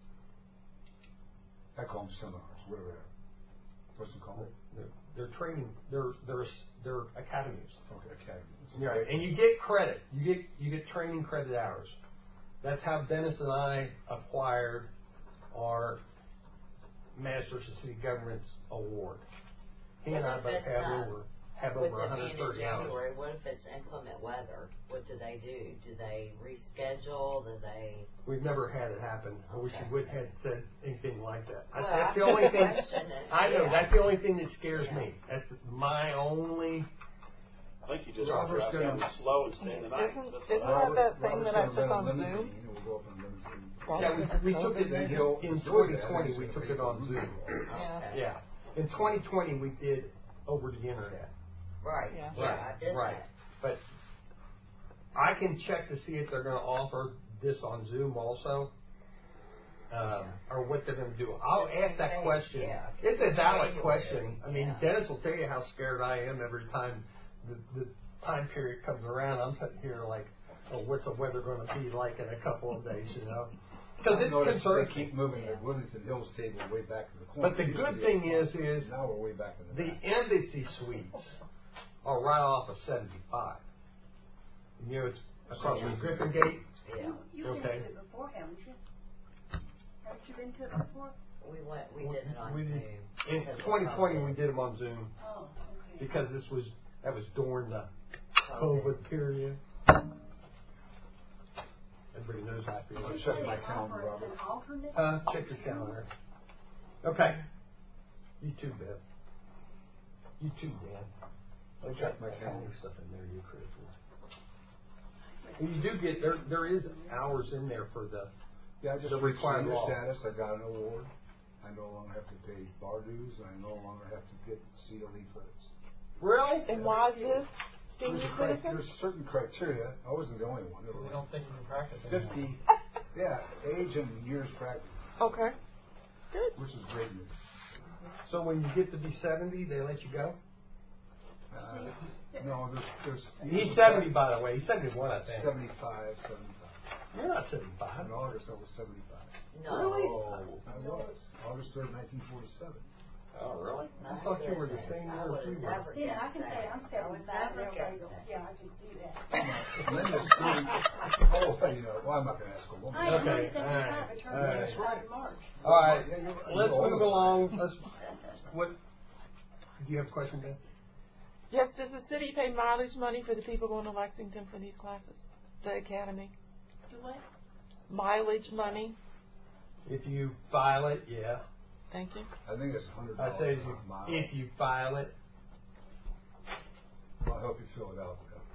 I call them seminars. Whatever they are. What's it called? They're training. They're academies. Okay, academy. Right, and you get credit. You get training credit hours. That's how Dennis and I acquired our Masters of City Government's award. He and I both have over 130 hours. January, what if it's inclement weather? What do they do? Do they reschedule? Do they? We've never had it happen. I wish you would have said anything like that. Well, that's the only thing. I know. Yeah. That's the only thing that scares me. That's my only. I think you just have to drive down slow and stay the night. Isn't that thing that I took on Zoom? Yeah, we took it in 2020. We took it on Zoom. Yeah. In 2020, we did over the internet. Right. Yeah. I did Right. that. But I can check to see if they're going to offer this on Zoom also, or what they're going to do. I'll ask that question. Yeah. It's a valid question. I mean, Dennis will tell you how scared I am every time the time period comes around. I'm sitting here like, oh, what's the weather going to be like in a couple of days, Because it's concerning. They keep moving the Wilmington Hills table way back to the corner. But the good thing is now we're way back in the the back. embassy suites are right off of 75. It's across from Griffin Gate. Yeah. You've been to it before, haven't you? Haven't you been to it before? We did it on We Zoom. did, in 2020, we did them on Zoom Oh, okay. because that was during the COVID period. Everybody knows how I feel. I'll check my calendar, Robert. An alternate? Check your calendar. Okay. You too, Bev. You too, Dan. I'll check my calendar. Stuff in there you're critical. And you do get there is hours in there for the Yeah, I just the required received law. status. I got an award. I no longer have to pay bar dues. And I no longer have to get CLE credits. Really? And why is this senior citizen? There's certain criteria. I wasn't the only one. There We were don't think you can practice 50, age and years practice, Okay. Good. which is great news. So when you get to be 70, they let you go? No, there's He's 70, by the way. He's 71, I think. 75. You're not 75. In August, I was 75. No. Really? I was. August 3rd, 1947. Oh, really? I thought you were the same year as we were. Yeah, I can say I'm 75. Yeah, I can see that. Linda's 30. Well, I'm not going to ask a woman. I am Okay, 75. I turned all right. 75 in March. All right. Yeah, you're Let's older move than along. Do you have a question, Ben? Yes, does the city pay mileage money for the people going to Lexington for these classes? The academy? Do what? Mileage money? If you file it, yeah. Thank you. I think it's $100 I say a mile. if you file it. Well, I hope you fill it out.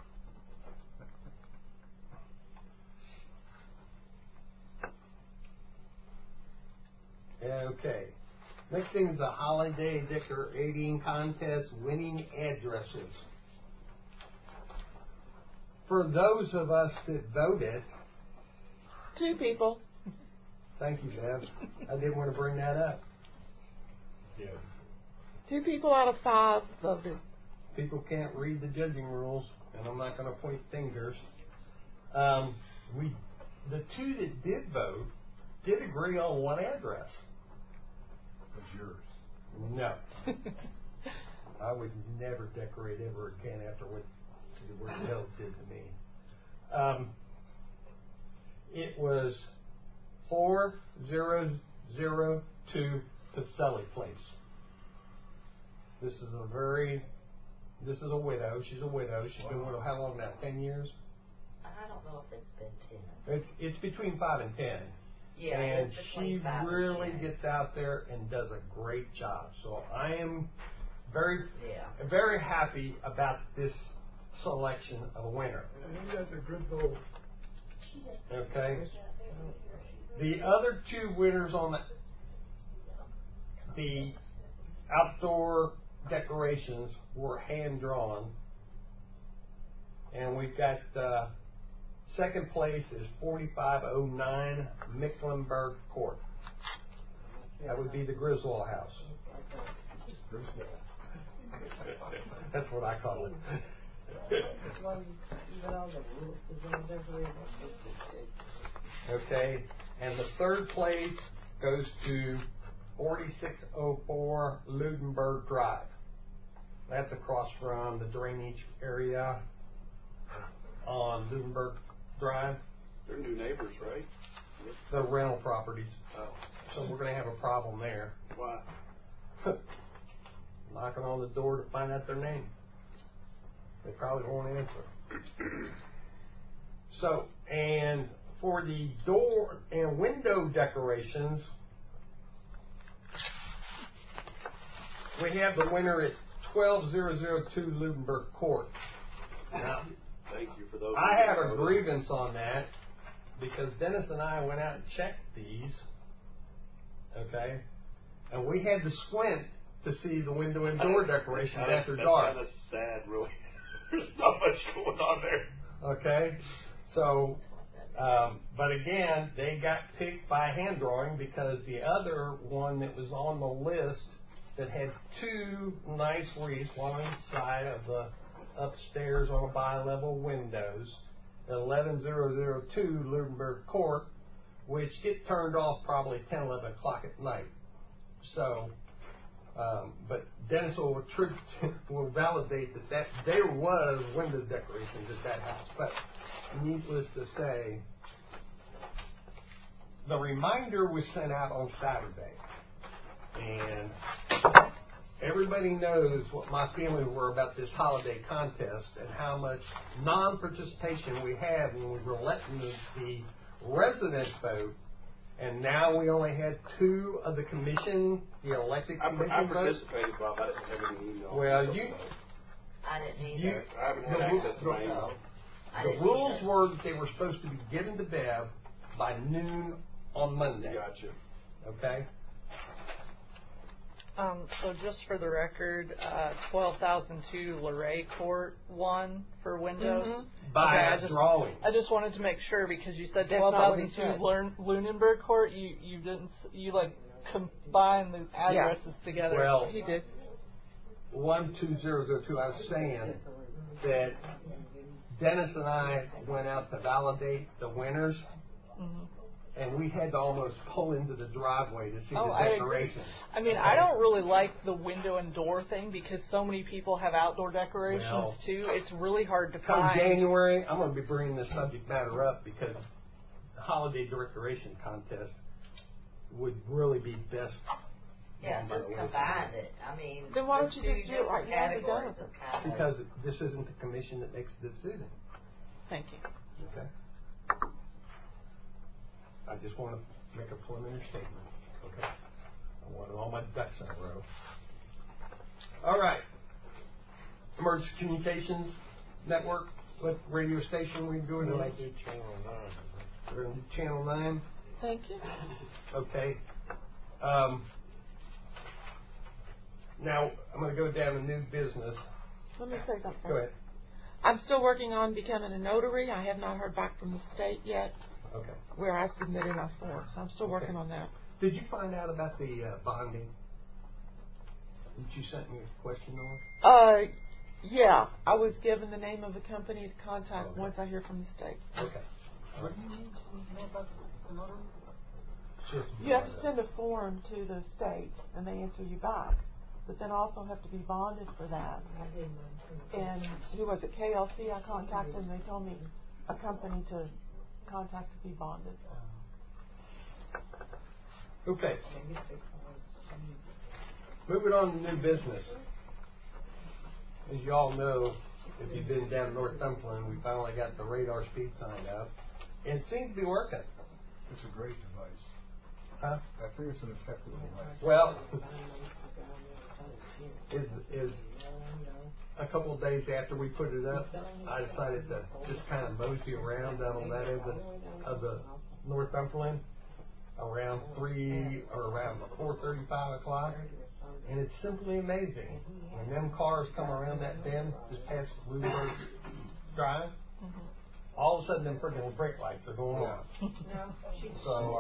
Okay. Next thing is the holiday decorating contest winning addresses. For those of us that voted, 2 people. Thank you, Deb. I did want to bring that up. Yeah. 2 people out of 5 voted. People can't read the judging rules, and I'm not going to point fingers. The 2 that did vote did agree on one address. It's yours. No. I would never decorate ever again after what City of Woodland Hills did to me. It was 4002 Pacelli Place. This is a widow. She's a widow. She's been widow how long now? 10 years? I don't know if it's been 10. It's between 5 and 10. Yeah, and it's she between 5 really and 10. gets out there and does a great job. So I am very happy about this selection of a winner. He does a good vote. Okay. The other 2 winners on the outdoor decorations were hand drawn, and we've got second place is 4509 Mecklenburg Court. That would be the Griswold House. That's what I call it. Okay, and the third place goes to 4604 Ludenberg Drive. That's across from the drainage area on Ludenberg Drive. They're new neighbors, right? The rental properties. Oh. So we're going to have a problem there. Why? Knocking on the door to find out their name. They probably won't answer. So, and for the door and window decorations, we have the winner at 12002 Ludenberg Court. Now, thank you for those. I have a grievance on that because Dennis and I went out and checked these, okay, and we had to squint to see the window and door decorations after dark. That's kind of sad, really. There's not much going on there. Okay, so, but again, they got picked by hand drawing because the other one that was on the list that had 2 nice wreaths, one inside of the upstairs on a bi-level windows, 11002 Ludenberg Court, which get turned off probably 10, 11 o'clock at night. So, but Dennis will validate that there was window decorations at that house. But needless to say, the reminder was sent out on Saturday, and everybody knows what my feelings were about this holiday contest and how much non-participation we had when we were letting the residents vote. And now we only had 2 of the commission, the elected commission I votes. participated, Bob. I didn't have any email. Well, I didn't either. I haven't had access to my email. The rules were that they were supposed to be given to Bev by noon on Monday. Gotcha. Okay? So just for the record, 12,002 Luray Court won for windows. By drawing. I just wanted to make sure because you said That's not what he 12,002 Lunenburg Court. You didn't combine the addresses together. Well, He did. 12002. I was saying that Dennis and I went out to validate the winners. And we had to almost pull into the driveway to see the decorations. I mean, I don't really like the window and door thing because so many people have outdoor decorations too. It's really hard to Come find. January, I'm going to be bringing this subject matter up because the holiday decoration contest would really be best. Yeah, just combine it. I mean, then why don't you just do it right now? categories of kind of. Because this isn't the commission that makes the decision. Thank you. Okay. I just want to make a preliminary statement. Okay. I want all my ducks in a row. All right. Emergency Communications Network. What radio station we doing? I do Channel 9. We're going to do Channel 9. Thank you. Okay. Now I'm going to go down to new business. Let me say something. Go ahead. I'm still working on becoming a notary. I have not heard back from the state yet. Okay. where I submitted my forms. I'm still working on that. Did you find out about the bonding? Did you send me a question on? Yeah, I was given the name of the company to contact once I hear from the state. Okay. What do you need to know about the notary? You have to send a form to the state, and they answer you back. But then also have to be bonded for that. And who was it? KLC. I contacted, and they told me a company to contact to be bonded. Okay. Moving on to new business. As you all know, if you've been down Northumberland, we finally got the radar speed sign up. And it seems to be working. It's a great device. Huh? I think it's an effective device. Well, is a couple of days after we put it up, I decided to just kind of mosey around down on that end of the Northumberland around 3 or around 4:30, 5 o'clock. And it's simply amazing. When them cars come around that bend, just past Bluebird Drive, all of a sudden them freaking brake lights are going on. So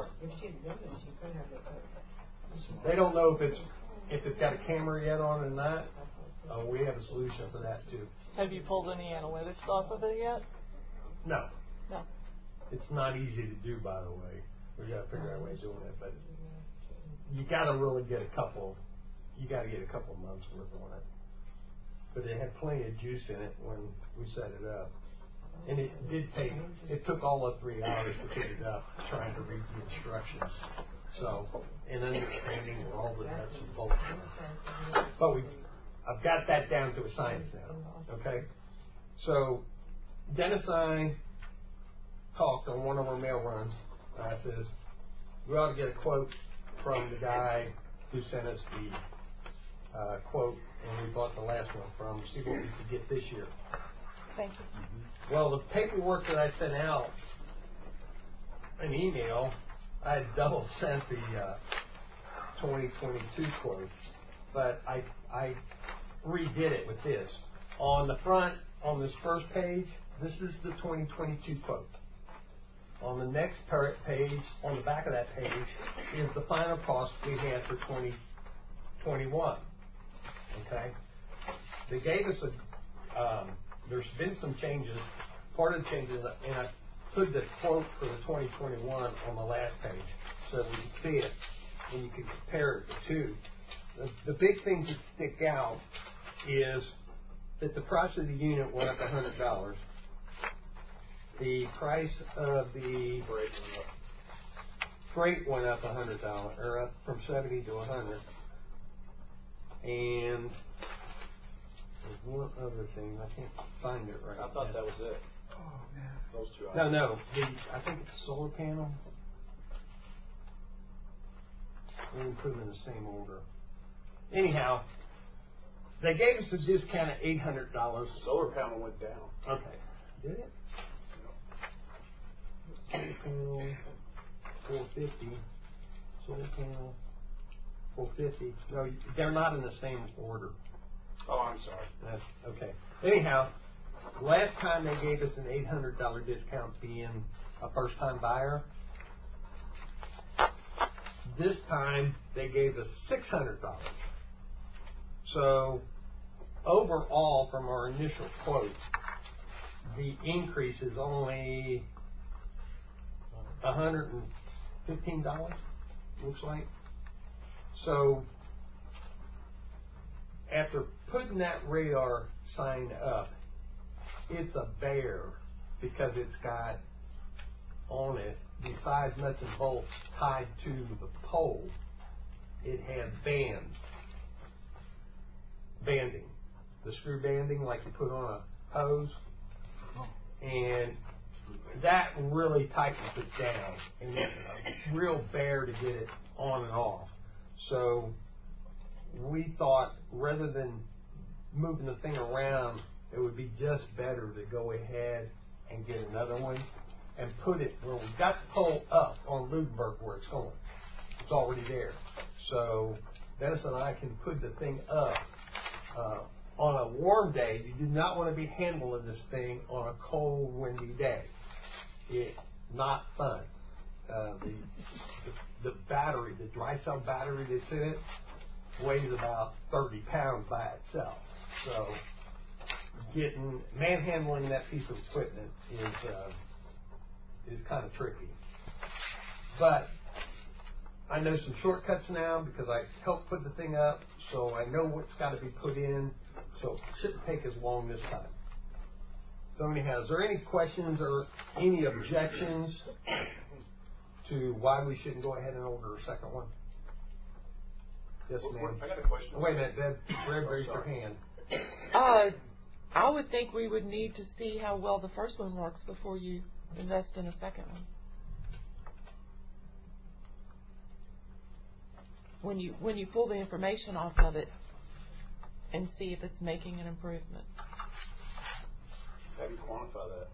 they don't know if it's got a camera yet on or not. We have a solution for that too. Have you pulled any analytics off of it yet? No. No. It's not easy to do, by the way. We got to figure out a way of doing it, but you got to really get a couple months worth on it. But it had plenty of juice in it when we set it up. And it took all of 3 hours to pick it up, trying to read the instructions. So, and understanding all the nuts and bolts. But I've got that down to a science now. Okay? So, Dennis and I talked on one of our mail runs. I says, we ought to get a quote from the guy who sent us the quote, and we bought the last one from, see what we could get this year. Thank you. Well, the paperwork that I sent out, an email, I had double sent the 2022 quote, but I redid it with this. On the front, on this first page, this is the 2022 quote. On the next page, on the back of that page, is the final cost we had for 2021. Okay? They gave us there's been some changes. Part of the changes, and I put the quote for the 2021 on the last page so that we can see it and you can compare it to two. The big things that stick out is that the price of the unit went up $100. The price of the freight went up $100, or up from 70 to 100. And there's one other thing. I can't find it right now. I thought that was it. Oh, man. Those two items. No. I think it's solar panel. We didn't put them in the same order. Anyhow, they gave us a discount of $800. Solar panel went down. Okay. Did it? Solar panel, $450. Solar panel, $450. No, they're not in the same order. Oh, I'm sorry. That's okay. Anyhow, last time they gave us an $800 discount being a first-time buyer. This time they gave us $600. So overall, from our initial quote, the increase is only $115. Looks like. So after putting that radar sign up, it's a bear because it's got on it, besides nuts and bolts tied to the pole, it had banding, the screw banding like you put on a hose, and that really tightens it down, and it's a real bear to get it on and off. So we thought rather than moving the thing around, it would be just better to go ahead and get another one and put it where we got the pole up on Ludenberg where it's going. It's already there. So Dennis and I can put the thing up on a warm day. You do not want to be handling this thing on a cold, windy day. not fun. The battery, the dry cell battery that's in it, weighs about 30 pounds by itself. So manhandling that piece of equipment is kind of tricky. But I know some shortcuts now because I helped put the thing up, so I know what's got to be put in, so it shouldn't take as long this time. So anyhow, is there any questions or any objections to why we shouldn't go ahead and order a second one? Yes, ma'am. I got a question. Wait a minute, Deb. Raise your hand. I would think we would need to see how well the first one works before you invest in a second one. When you pull the information off of it and see if it's making an improvement. How do you quantify that?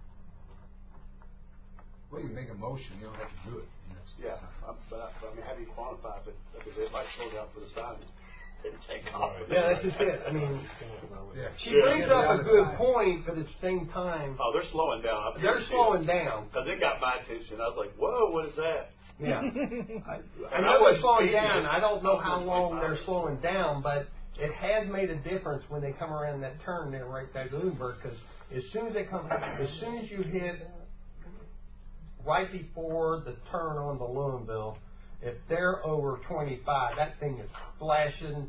Well, you make a motion, you don't have to do it. Yeah, but I mean, how do you quantify it? Because everybody sold out for the sign. Take off. Yeah, that's just it. I mean, she brings up a good point, but at the same time, they're slowing down. They're slowing down because it got my attention. I was like, "Whoa, what is that?" Yeah, I know they're slowing down. I don't know how long they're slowing down, but it has made a difference when they come around that turn there right by Bloomberg. Because as soon as you hit right before the turn on the Louisville, if they're over 25, that thing is flashing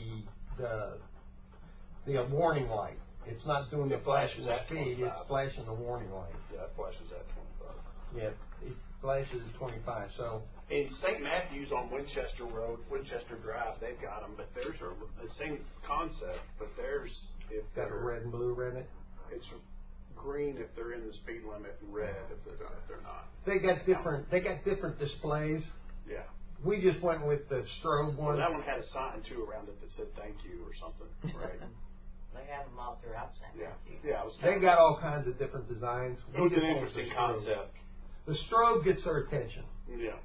the warning light. It's not doing the flashing at speed, it's flashing the warning light. Yeah, it flashes at 25. Yeah, it flashes at 25. So in St. Matthews on Winchester Road, Winchester Drive, they've got them, but theirs are the same concept, but theirs, if got a red and blue red in it. It's green if they're in the speed limit, and red if they're not. They got different displays. Yeah. We just went with the strobe one. Well, that one had a sign too around it that said "Thank you" or something, right? They have them all throughout St. Matthews. Yeah. They got all kinds of different designs. It was an interesting concept. The strobe gets their attention. Yeah.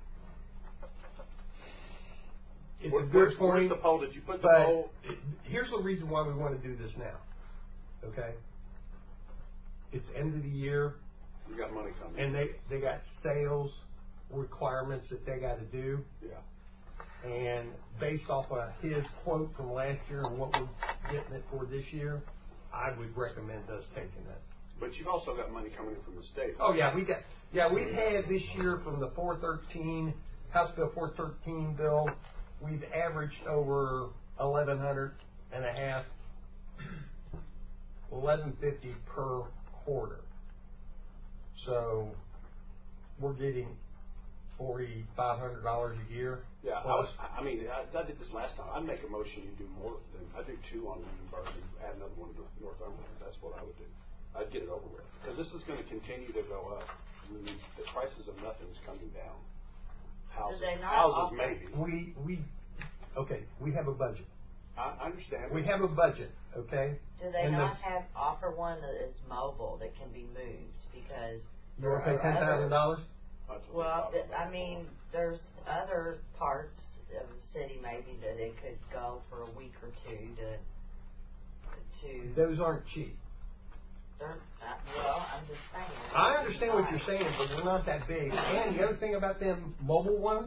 It's a good point. Where's the pole? Did you put the pole? Here's the reason why we want to do this now. Okay. It's end of the year. You got money coming. And they got sales requirements that they got to do. Yeah. And based off of his quote from last year and what we're getting it for this year, I would recommend us taking it. But you've also got money coming in from the state. Oh yeah, we've had this year from the 413 House Bill 413 bill, we've averaged over $1,150 per quarter. So we're getting $4,500 a year. Yeah, I did this last time. I'd make a motion you do more than I do 2 on Lunenburg and add another one to Northumberland. That's what I would do. I'd get it over with because this is going to continue to go up. I mean, the prices of nothing is coming down. Houses maybe. We have a budget. I understand. We have a budget, okay? Do they offer one that is mobile that can be moved? Because you want to pay $10,000? Well, I mean, there's other parts of the city maybe that it could go for a week or two to. Those aren't cheap. Well, I'm just saying. I understand what you're saying, but we're not that big. And the other thing about them mobile ones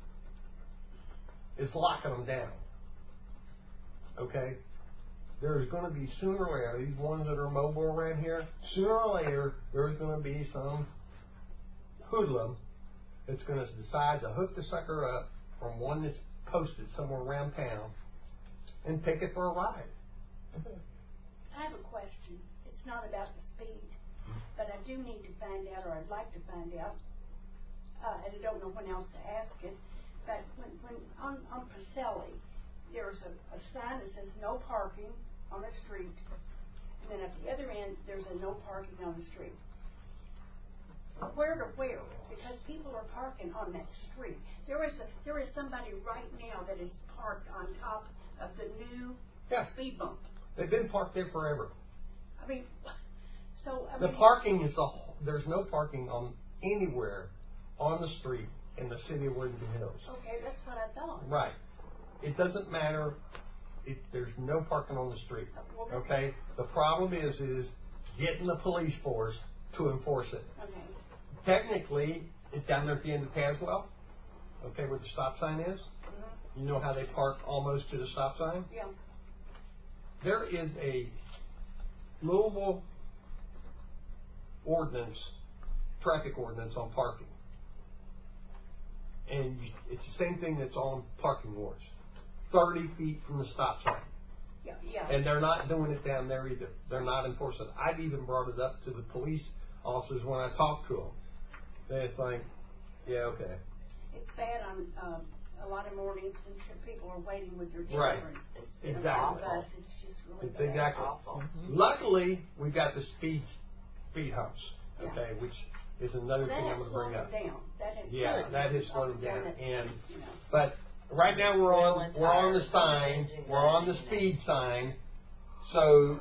is locking them down. Okay? There's going to be sooner or later, these ones that are mobile around here, sooner or later, there's going to be some hoodlum that's going to decide to hook the sucker up from one that's posted somewhere around town and take it for a ride. I have a question. It's not about the speed, but I do need to find out, or I'd like to find out, and I don't know when else to ask it, but when on Pacelli, there's a sign that says no parking on a street, and then at the other end, there's a no parking on the street. Where to where? Because people are parking on that street. There is somebody right now that is parked on top of the new speed bump. They've been parked there forever. I mean, the parking is there's no parking on anywhere on the street in the city of Worthington Hills. Okay, that's what I thought. Right. It doesn't matter if there's no parking on the street. Okay? The problem is getting the police force to enforce it. Okay. technically, it's down there at the end of Tazewell, okay, where the stop sign is. Mhm. You know how they park almost to the stop sign? Yeah. There is a Louisville ordinance, traffic ordinance on parking. And it's the same thing that's on parking lots. 30 feet from the stop sign. Yeah. Yeah. And they're not doing it down there either. They're not enforcing it. I've even brought it up to the police officers when I talk to them. It's like, yeah, okay. It's bad on a lot of mornings when people are waiting with their Right. children. Exactly. Bus, it's just really It's bad. exactly. Awful. Luckily, we've got the speed humps, Yeah. okay, which is another That thing I'm has going to bring slowed up. down. That has Yeah, slowed that has down. slowed down. That's, And you know. but right now we're on the sign. Changing We're on the that. speed sign. So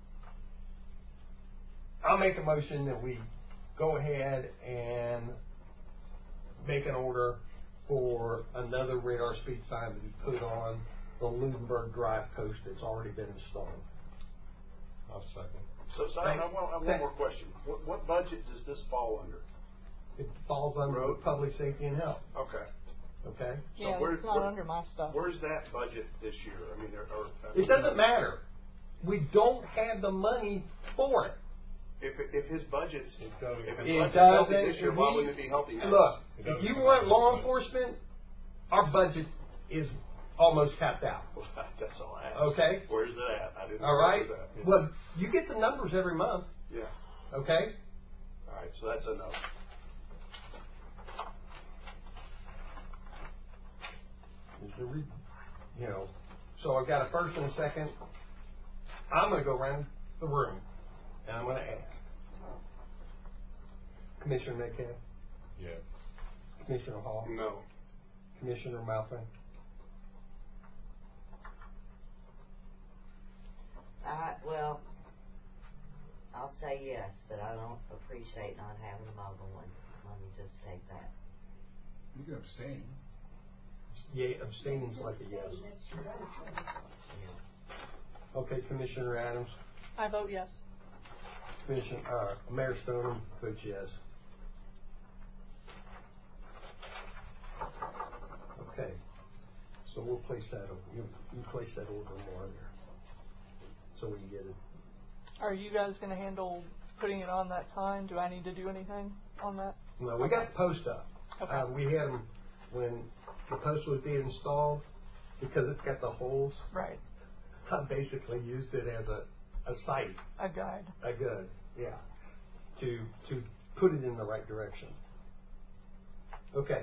I'll make a motion that we go ahead and make an order for another radar speed sign to be put on the Lunenburg Drive post that's already been installed. I'll second. So I have one more question. What budget does this fall under? It falls under Road? public safety and health. Okay. Okay? Yeah, where- it's not where- under my stuff. Where's that budget this year? I mean, It doesn't matter. We don't have the money for it. If his budget's It healthy doesn't. this year, why wouldn't it be healthy now? Look, if you want law enforcement, our budget is almost capped out. Well, that's all I asked. Okay? Where's that at? I didn't All know right? that. Yeah. Well, you get the numbers every month. Yeah. Okay? All right. So that's enough. You know, so I've got a first and a second. I'm going to go around the room and I'm going to ask. Commissioner Metcalf? Yes. Commissioner Hall? No. Commissioner Malfin? Well, I'll say yes, but I don't appreciate not having a mobile one. Let me just state that. You can abstain. Yeah, abstaining's like a yes. Yeah. Okay, Commissioner Adams? I vote yes. Mayor Stoneham votes yes. Okay, so we'll place that. You place that order more on there, so we can get it. Are you guys going to handle putting it on that sign? Do I need to do anything on that? No, we got the post up. Okay. We had them when the post was being installed because it's got the holes. Right. I basically used it as a sight. A guide. A good, yeah, to put it in the right direction. Okay.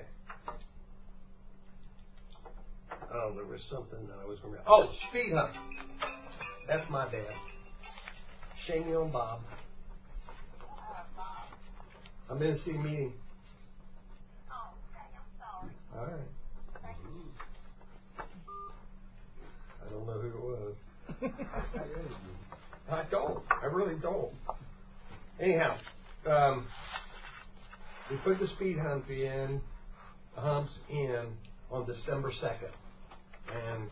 Oh, there was something that I was going to. Oh, speed hump. That's my bad. Shame you on Bob. I'm in a city meeting. All right. I don't know who it was. I don't. I really don't. Anyhow, we put the speed humps in on December 2nd. And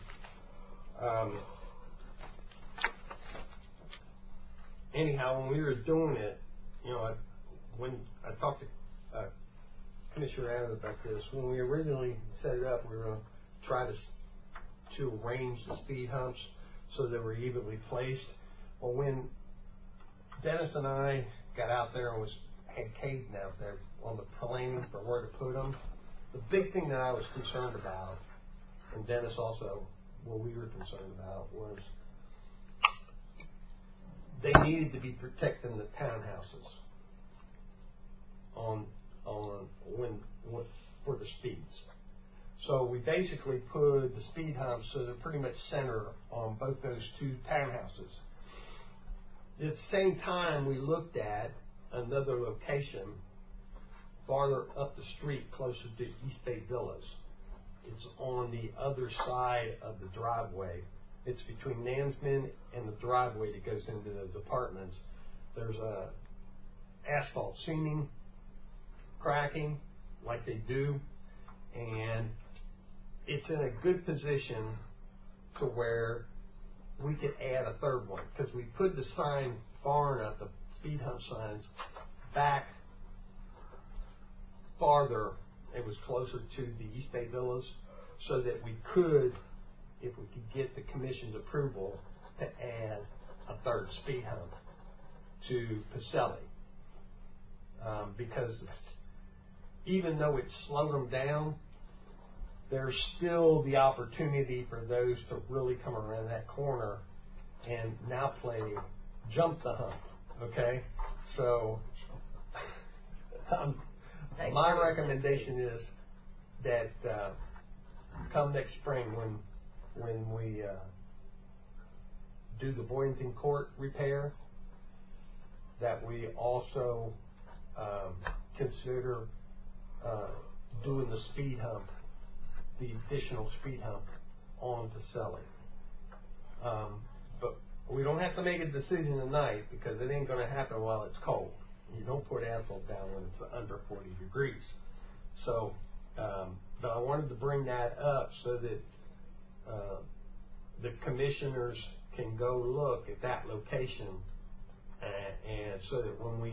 anyhow, when we were doing it, you know, when I talked to Commissioner Adams about this, when we originally set it up, we were going to try to arrange the speed humps so they were evenly placed. Well, when Dennis and I got out there and had Caden out there on the planning for where to put them, the big thing that I was concerned about, and Dennis also, what we were concerned about, was they needed to be protecting the townhouses for the speeds. So we basically put the speed humps so they're pretty much center on both those two townhouses. At the same time, we looked at another location farther up the street, closer to East Bay Villas. It's on the other side of the driveway. It's between Nansman and the driveway that goes into those apartments. There's a asphalt seaming, cracking, like they do, and it's in a good position to where we could add a third one, because we put the sign far enough, the speed hump signs, back farther, it was closer to the East Bay Villas, so that we could, if we could get the commission's approval, to add a third speed hump to Pacelli. Because even though it slowed them down, there's still the opportunity for those to really come around that corner and now play jump the hump. Okay? So my recommendation is that come next spring when we do the Boynton Court repair, that we also consider doing the speed hump, the additional speed hump on Pacelli. But we don't have to make a decision tonight, because it ain't going to happen while it's cold. You don't put asphalt down when it's under 40 degrees. So, but I wanted to bring that up so that the commissioners can go look at that location, and so that when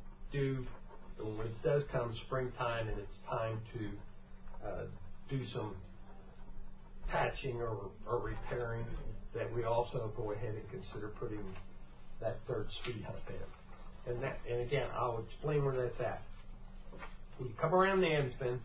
it does come springtime and it's time to do some patching or repairing, that we also go ahead and consider putting that third speed hump in. And again, I'll explain where that's at. We come around Nansman,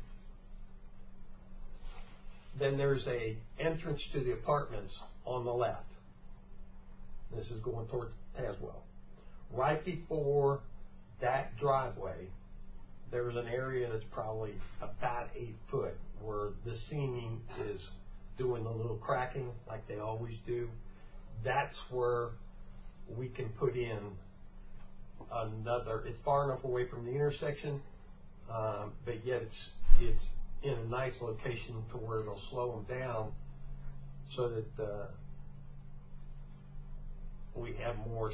then there's a entrance to the apartments on the left. This is going towards Tazewell. Right before that driveway, there's an area that's probably about 8 foot where the seaming is doing a little cracking like they always do. That's where we can put in another. It's far enough away from the intersection, but yet it's in a nice location to where it'll slow them down, so that we have more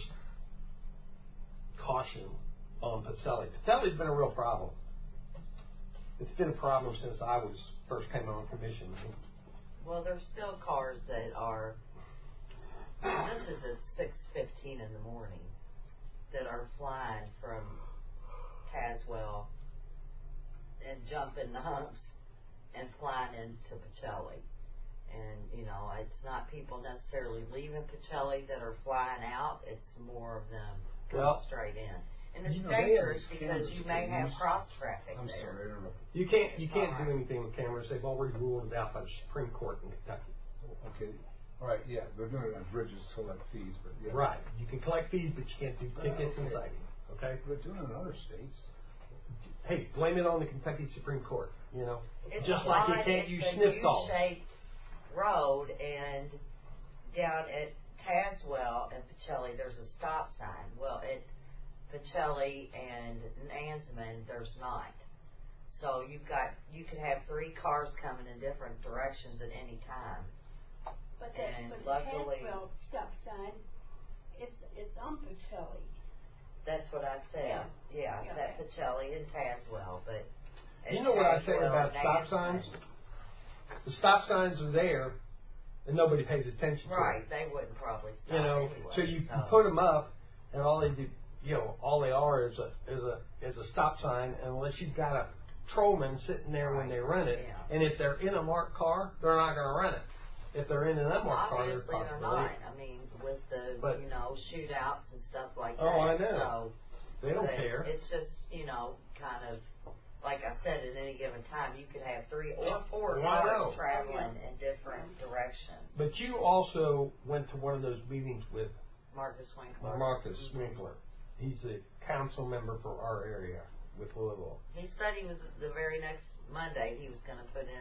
caution on Pacelli. Pacelli's been a real problem. It's been a problem since I first came on commission. Well, there's still cars that are, this is at 6:15 in the morning, that are flying from Tazewell and jumping the humps and flying into Pacelli. And, it's not people necessarily leaving Pacelli that are flying out, it's more of them coming straight in. And it's dangerous because you may have cross traffic there. You can't do anything with cameras. They've already ruled it out by the Supreme Court in Kentucky. Okay. All right. Yeah, they're doing it on bridges to collect fees, but yeah. Right. You can collect fees, but you can't do tickets and citing. Okay. They're doing it in other states. Hey, blame it on the Kentucky Supreme Court. It's just like you can't use sniff calls. It's a U-shaped road, and down at Tazewell and Pacelli, there's a stop sign. Well, at Pacelli and Nansman, there's not. So you could have 3 cars coming in different directions at any time. But the Tazewell stop sign, it's on Pacelli. That's what I said. Yeah, it's at Pacelli and Tazewell, but you know what I say about stop signs? The stop signs are there, and nobody pays attention to them. Right, they wouldn't probably stop anyway. So you can put them up, and all they do, all they are is a stop sign, unless you've got a patrolman sitting there when they run it. Yeah. And if they're in a marked car, they're not going to run it. If they're in an unmarked car, they're possibly not. I mean, with the shootouts and stuff like that. Oh, I know. So they don't care. It's just kind of like I said. At any given time, you could have 3 or 4 cars traveling in different directions. But you also went to one of those meetings with Marcus Winkler. Marcus Winkler. He's a council member for our area with Louisville. He said he was the very next Monday. He was going to put in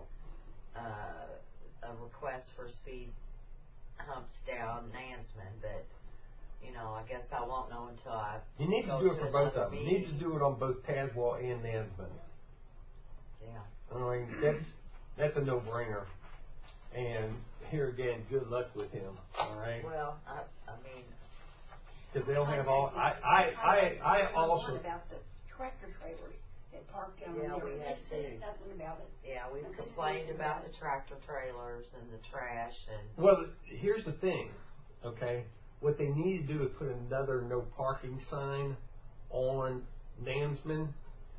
a request for speed humps down Nansman, but I guess I won't know until I. You need to do it for both of them. You need to do it on both Tazewell and Nansman. Yeah. I mean, that's a no-brainer. And here again, good luck with him. All right. Well, I mean, because they'll have all. I also. About the tractor trailers that parked down there. Yeah, we had too. Nothing about it. Yeah, we complained about the tractor trailers and the trash and. Well, here's the thing, okay. What they need to do is put another no parking sign on Nansman,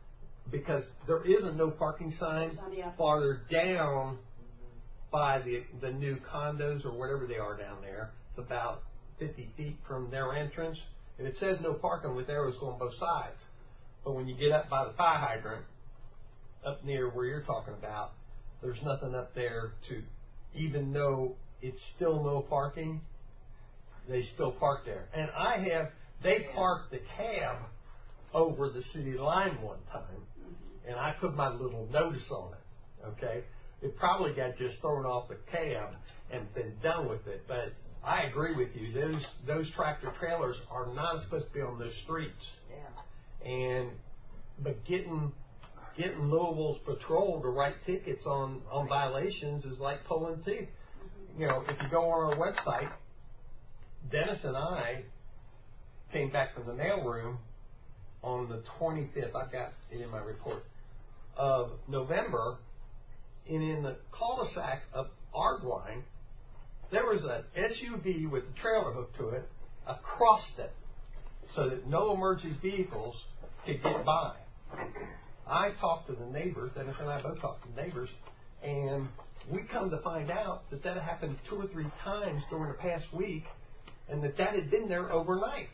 because there is a no parking sign farther down by the new condos or whatever they are down there. It's about 50 feet from their entrance. And it says no parking with arrows going both sides. But when you get up by the fire hydrant, up near where you're talking about, there's nothing up there to, even though it's still no parking, they still park there. And they parked the cab over the city line one time, and I put my little notice on it, okay? It probably got just thrown off the cab and been done with it, but I agree with you. Those tractor trailers are not supposed to be on those streets. Yeah. But getting Louisville's patrol to write tickets on violations is like pulling teeth. You know, if you go on our website, Dennis and I came back from the mailroom on the 25th, I've got it in my report, of November, and in the cul-de-sac of Ardwine, there was an SUV with a trailer hooked to it across it so that no emergency vehicles could get by. I talked to the neighbors, Dennis and I both talked to the neighbors, and we come to find out that had happened 2 or 3 times during the past week, and that had been there overnight.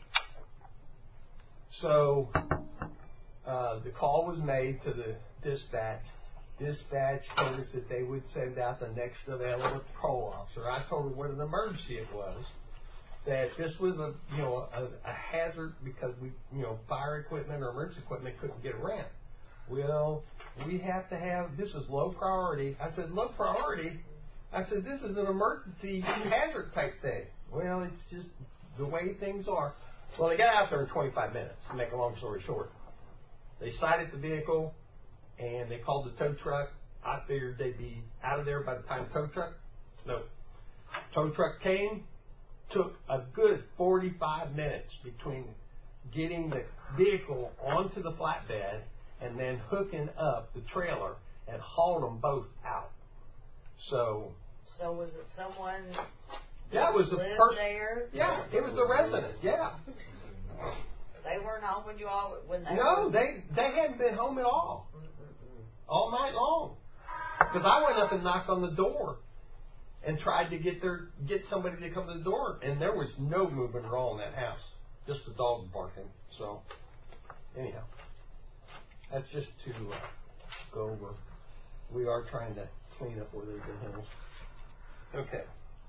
So the call was made to the dispatch. Dispatch told us that they would send out the next available patrol officer. I told them what an emergency it was. That this was a hazard because fire equipment or emergency equipment couldn't get around. Well, we have to have, this is low priority. I said, low priority? I said, this is an emergency hazard type thing. Well, it's just the way things are. Well, they got out there in 25 minutes, to make a long story short. They sighted the vehicle, and they called the tow truck. I figured they'd be out of there by the time the tow truck. No. Tow truck came, took a good 45 minutes between getting the vehicle onto the flatbed and then hooking up the trailer and hauled them both out. So was it someone it was lived there? Yeah, it was the resident, yeah. They weren't home when they hadn't been home at all. All night long. Because I went up and knocked on the door and tried to get somebody to come to the door, and there was no movement at all in that house. Just the dog barking. So, anyhow, that's just to go over. We are trying to clean up where they've been handled. Okay.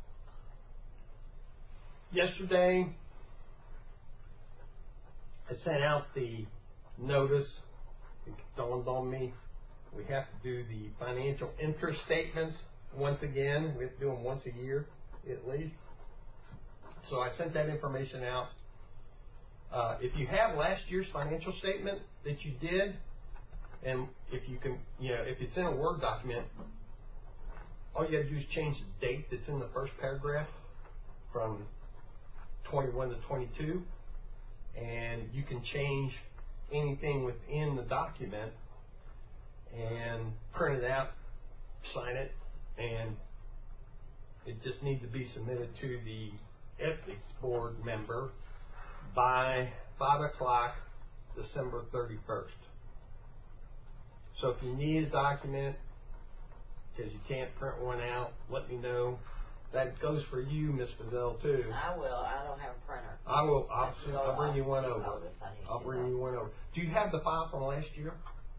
Yesterday, I sent out the notice. It dawned on me we have to do the financial interest statements once again. We have to do them once a year at least. So I sent that information out. If you have last year's financial statement that you did, and if you can, if it's in a Word document, all you have to do is change the date that's in the first paragraph from 21 to 22, and you can change anything within the document and print it out, sign it, and it just needs to be submitted to the ethics board member by 5 o'clock December 31st. So if you need a document because you can't print one out, let me know. That goes for you, Ms. Fazell, too. I will. I don't have a printer. I will. I'll bring you one over. I'll bring you one over. Do you have the file from last year?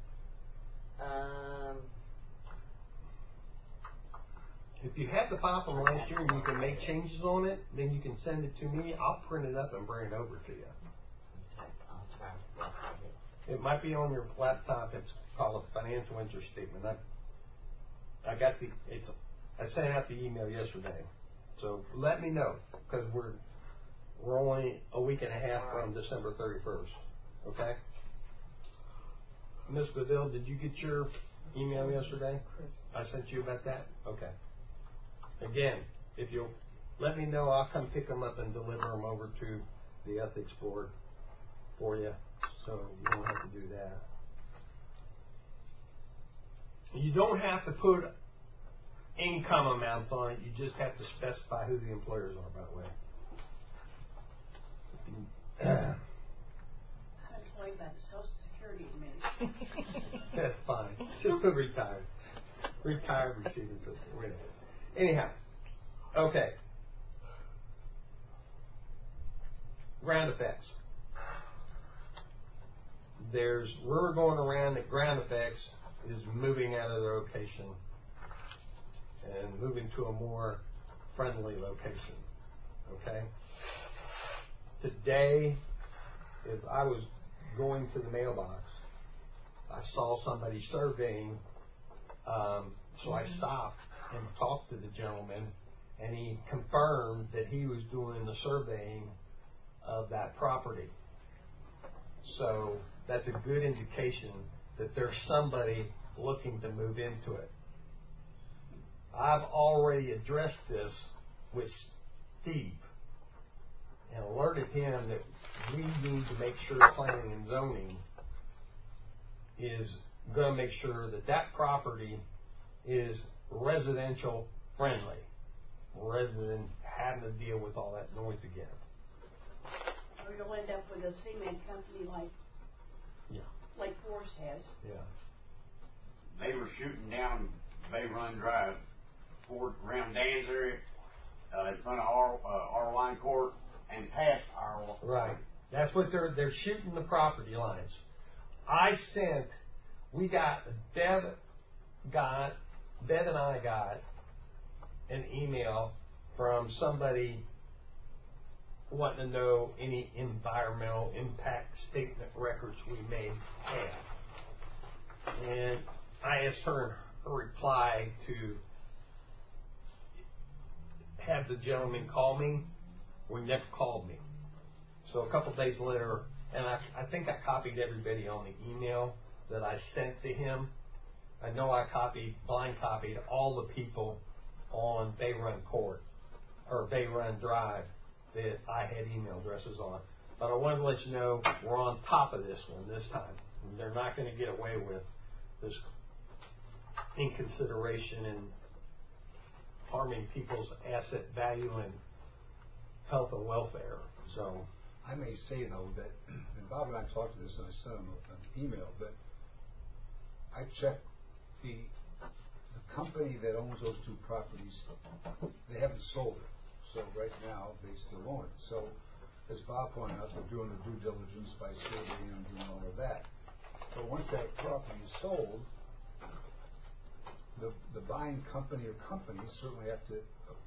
If you have the file from last year and you can make changes on it, then you can send it to me. I'll print it up and bring it over to you. Okay, I'll try. It might be on your laptop. It's called a financial interest statement. I sent out the email yesterday. So let me know, because we're only a week and a half from December 31st. Okay? Ms. Badil, did you get your email yesterday? I sent you about that? Okay. Again, if you'll let me know, I'll come pick them up and deliver them over to the ethics board for you, so you don't have to do that. You don't have to put income amounts on it. You just have to specify who the employers are, by the way. I'm employed by the Social Security Administration. Just a retired receiving assistant. Wait a minute. Anyhow, okay. Ground effects. There's rumor going around that Ground Effects is moving out of their location and moving to a more friendly location. Okay? Today, if I was going to the mailbox, I saw somebody surveying, so I stopped and talked to the gentleman, and he confirmed that he was doing the surveying of that property. So that's a good indication that there's somebody looking to move into it. I've already addressed this with Steve and alerted him that we need to make sure planning and zoning is going to make sure that that property is residential friendly rather than having to deal with all that noise again. Or you'll end up with a cement company like Forest has. Yeah. They were shooting down Bay Run Drive, around Dan's area, in front of our wine court, and past our. Right. That's what they're shooting the property lines. Bev and I got an email from somebody wanting to know any environmental impact statement records we may have. And I asked her in her reply to have the gentleman call me. Well, he never called me. So a couple days later, and I think I copied everybody on the email that I sent to him. I know I blind copied all the people on Bay Run Court, or Bay Run Drive, that I had email addresses on. But I wanted to let you know we're on top of this one this time. And they're not going to get away with this inconsideration and harming people's asset value and health and welfare. So I may say, though, that, and Bob and I talked to this, and I sent him an email, but I checked the company that owns those two properties. They haven't sold it. So right now, they still own it. So, as Bob pointed out, they're doing the due diligence by surveying and doing all of that. But once that property is sold, the buying company or companies certainly have to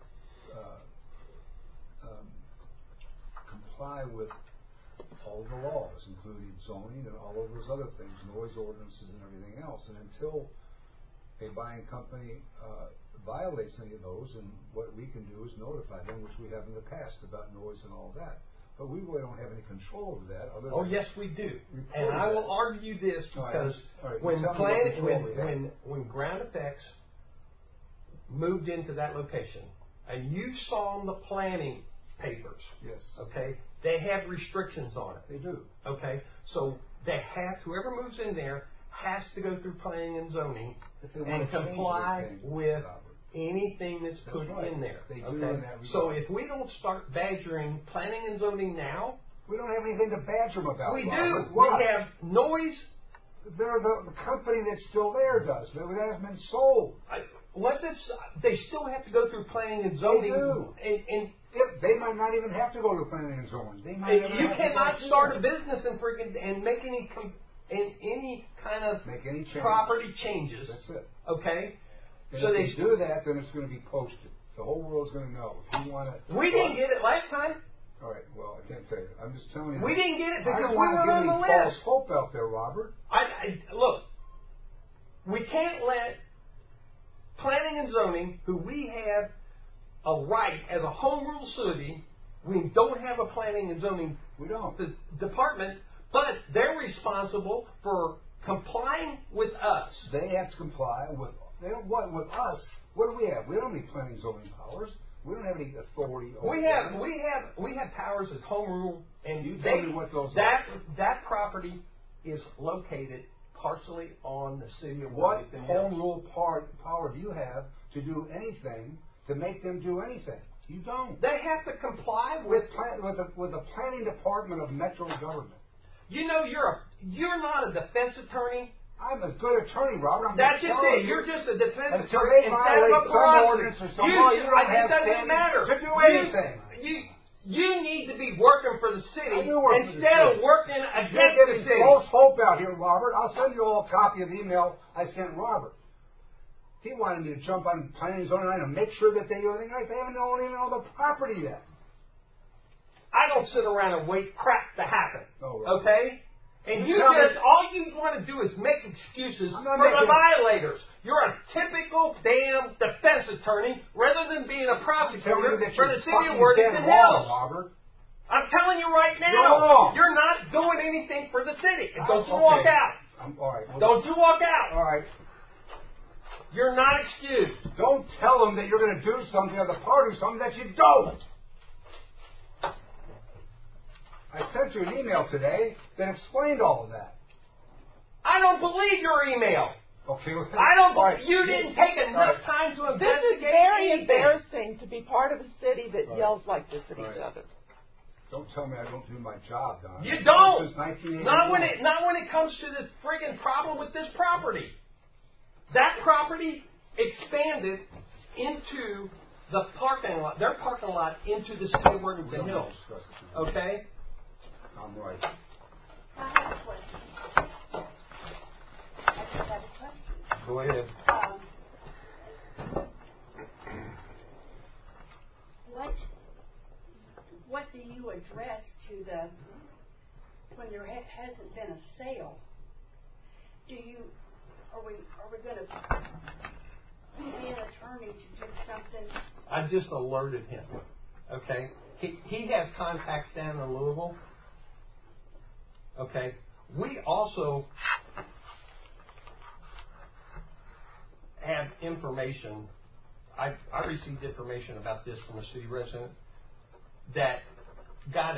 comply with all the laws, including zoning and all of those other things, noise ordinances and everything else. And until a buying company violates any of those, and what we can do is notify them, which we have in the past about noise and all that. But we really don't have any control over that. Other than yes, we do. And I will argue this because when Ground Effects moved into that location, and you saw on the planning papers, yes, okay, they have restrictions on it. They do. Okay, so they have, whoever moves in there has to go through planning and zoning and comply with anything that's put in there. They do okay? in that regard. So if we don't start badgering planning and zoning now, we don't have anything to badger them about. We Robert. do. What? We have noise. They're the company that's still there does, but it hasn't been sold. They still have to go through planning and zoning. They do. And they might not even have to go to planning and zoning. They might you cannot start a business and make any kind of property changes. That's it. Okay. And so if they do that, then it's going to be posted. The whole world's going to know. If you want to, we didn't get it last time. All right. Well, I can't tell you. I'm just telling you. We didn't get it because I don't we want to were give on any the false list. hope out there, Robert. Look. We can't let planning and zoning, who we have a right as a home rule city, we don't have a planning and zoning department, but they're responsible for complying with us. They have to comply with. They don't what with us. What do we have? We don't have any planning and zoning powers. We don't have any authority over we have powers as home rule, and you tell me what those that property is located partially on the city of what Wilmington home rule power do you have to do anything to make them do anything? You don't. They have to comply with the planning department of Metro government. You know, you're not a defense attorney. I'm a good attorney, Robert. That's just it. You. You're just a defense Until attorney they instead of a violate some prosecutor. ordinance or some law, you don't have It doesn't standing matter. to do anything. You need to be working for the city I do work for the instead of city. working You're against the giving city. false hope out here, Robert. I'll send you all a copy of the email I sent Robert. He wanted me to jump on planning and zoning and make sure that they do everything right. They haven't even owned the property yet. I don't sit around and wait crap to happen. Oh, right. Okay? And all you want to do is make excuses for the violators. You're a typical damn defense attorney rather than being a prosecutor for the city of Worthington Hills. Robert. I'm telling you right You're now, wrong. you're not doing anything for the city. Don't you walk out. All right. Well, Don't you walk out. All right. You're not excused. Don't tell them that you're going to do something or the party something that you don't. I sent you an email today that explained all of that. I don't believe your email. Okay, well, I don't right. believe you didn't take enough time to This is investigate very anything. embarrassing to be part of a city that yells like this at each other. Don't tell me I don't do my job, Don. You don't. Since 1981. Not when it comes to this friggin' problem with this property. That property expanded into the parking lot, their parking lot into the city of Worthington Hills. Okay? I'm right. I have a question. I just have a question. Go ahead. What do you address to the when there hasn't been a sale? Are we going to pay an attorney to do something? I just alerted him. Okay? He has contacts down in Louisville. Okay? We also have information. I received information about this from a city resident that got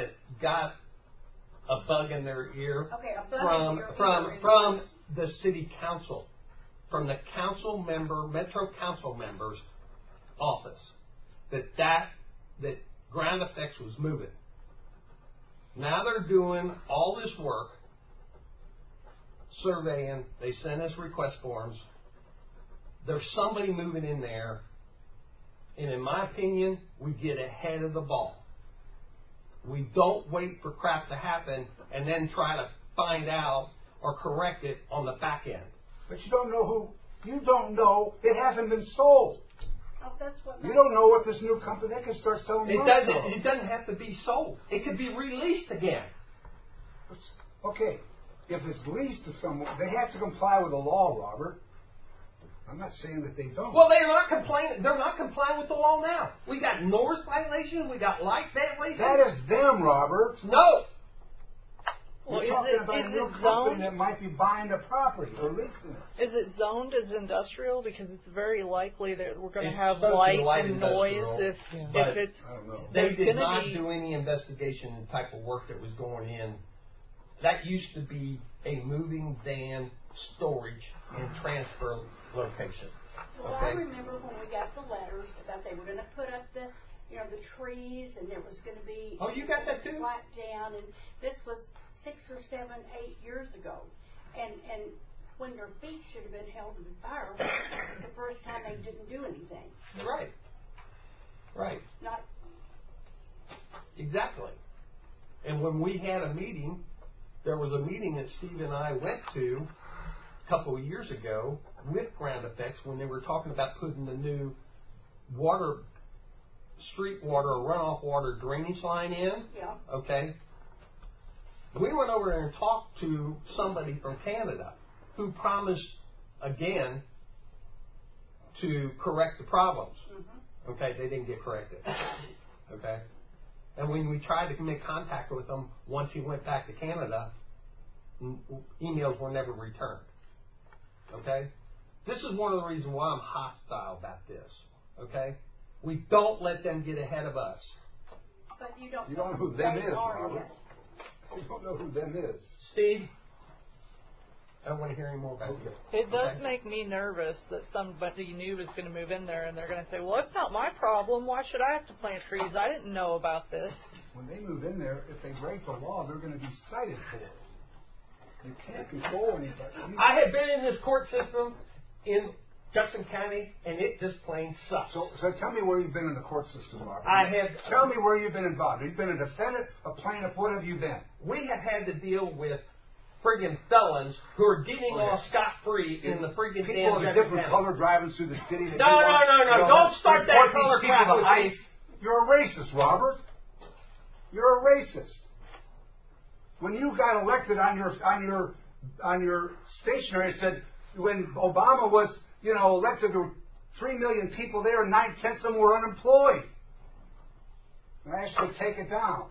a bug in their ear from the city council, from the Metro Council member's office, that Ground Effects was moving. Now they're doing all this work, surveying. They send us request forms. There's somebody moving in there, and in my opinion, we get ahead of the ball. We don't wait for crap to happen and then try to find out or correct it on the back end. But you don't know who. You don't know. It hasn't been sold. Oh, that's what you don't know what this new company. They can start selling. It doesn't have to be sold. It could be released again. Okay, if it's leased to someone, they have to comply with the law, Robert. I'm not saying that they don't. Well, they're not complaining. They're not complying with the law now. We got noise violations. We got light violations. That is them, Robert. No. We're talking about a new company that might be buying the property or leasing it. Is it zoned as industrial? Because it's very likely that we're going to have light and noise if it's. I don't know. They did not do any investigation and type of work that was going in. That used to be a moving van storage and transfer location. Well, I remember when we got the letters about they were going to put up the trees and there was going to be. Oh, you got that too? Flat down, and this was 6 or 7, 8 years ago, and when their feet should have been held to the fire the first time they didn't do anything. Right. Right. Not exactly. And when we had a meeting, there was a meeting that Steve and I went to a couple of years ago with Ground Effects when they were talking about putting the new street water or runoff water drainage line in. Yeah. Okay. We went over there and talked to somebody from Canada who promised again to correct the problems. Mm-hmm. Okay, they didn't get corrected. Okay. And when we tried to make contact with him once he went back to Canada, emails were never returned. Okay? This is one of the reasons why I'm hostile about this. Okay? We don't let them get ahead of us. But you don't know who them is, Robert. You don't know who them is. Steve? I don't want to hear any more about it. It does make me nervous that somebody new is going to move in there and they're going to say, well, it's not my problem. Why should I have to plant trees? I didn't know about this. When they move in there, if they break the law, they're going to be cited for it. You can't control anybody. I have been in this court system in Jefferson County, and it just plain sucks. So tell me where you've been in the court system, Robert. Tell me where you've been involved. Have you been a defendant, a plaintiff? What have you been? We have had to deal with friggin' felons who are getting off scot-free in the friggin' people damn of a different color driving through the city. No. Don't start that color crap with me. You're a racist, Robert. You're a racist. When you got elected on your stationery, it said when Obama was elected, there were 3 million people there, and 9/10 of them were unemployed. And I asked you to take it down.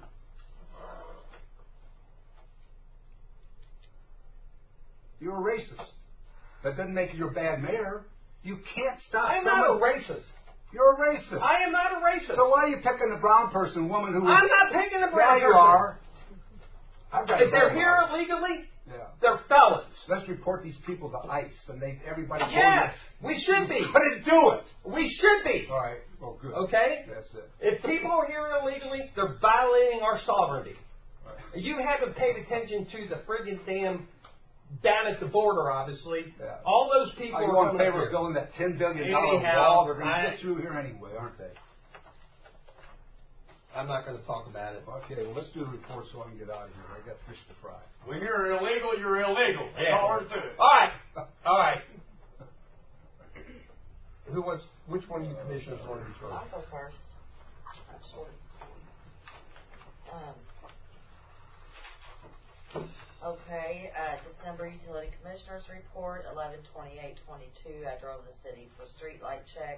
You're a racist. That doesn't make you a bad mayor. You can't stop. I'm not a racist. You're a racist. I am not a racist. So why are you picking the brown person, woman who? I'm not picking the brown person. Yeah, you are. If they're here illegally, yeah, they're felons. Let's report these people to ICE, and everybody. Yes, we should be. Couldn't do it. We should be. All right. Well, good. Okay. That's it. If people are here illegally, they're violating our sovereignty. Right. You haven't paid attention to the friggin' damn down at the border, obviously. Yeah. All those people are in favor of building that $10 billion wall. They're going to get through here anyway, aren't they? I'm not going to talk about it. Okay, well, let's do the report so I can get out of here. I got fish to fry. When you're illegal, you're illegal. That's all there's to it. All right. Which one of you commissioners want to be first? I'll go first. That's short. Okay, December Utility Commissioners Report, 11/28/22. I drove the city for street light check.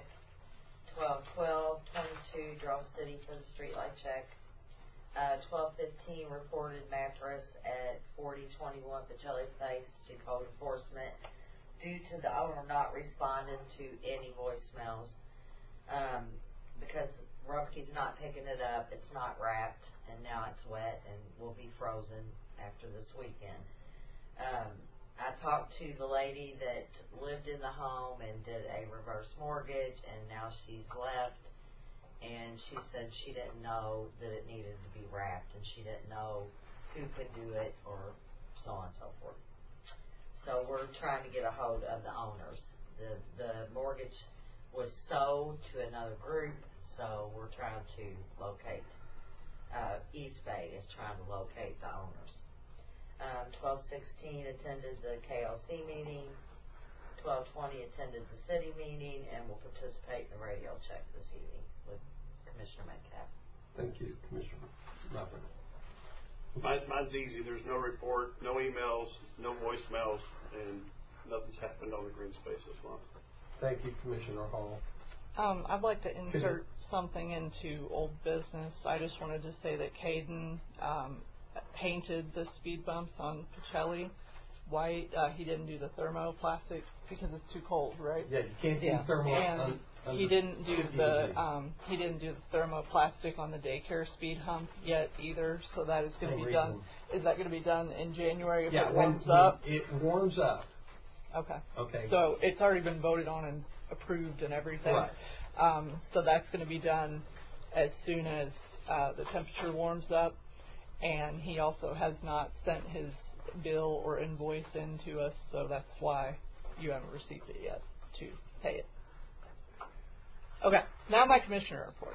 12/12/22, drove the city for the street light check. 12/15, reported mattress at 4021 Pacelli Place to code enforcement due to the owner not responding to any voicemails. Because Rumpke's not picking it up, it's not wrapped, and now it's wet and will be frozen after this weekend. I talked to the lady that lived in the home and did a reverse mortgage, and now she's left, and she said she didn't know that it needed to be wrapped, and she didn't know who could do it, or so on and so forth. So we're trying to get a hold of the owners. The mortgage was sold to another group, so we're trying to locate, East Bay is trying to locate the owners. 12/16 attended the KLC meeting. 12/20 attended the city meeting, and will participate in the radio check this evening with Commissioner Metcalf. Thank you, Commissioner. Nothing. Mine's easy. There's no report, no emails, no voicemails, and nothing's happened on the green space this month. Thank you, Commissioner Hall. I'd like to insert something into old business. I just wanted to say that Caden painted the speed bumps on Pacelli white. He didn't do the thermoplastic because it's too cold, right? Yeah, you can't do thermo. And he didn't do the thermoplastic on the daycare speed hump yet either. So that is going to be done. Is that going to be done in January if it warms up? It warms up. Okay. Okay. So it's already been voted on and approved and everything. Right. So that's going to be done as soon as the temperature warms up. And he also has not sent his bill or invoice in to us, so that's why you haven't received it yet to pay it. Okay, now my commissioner report.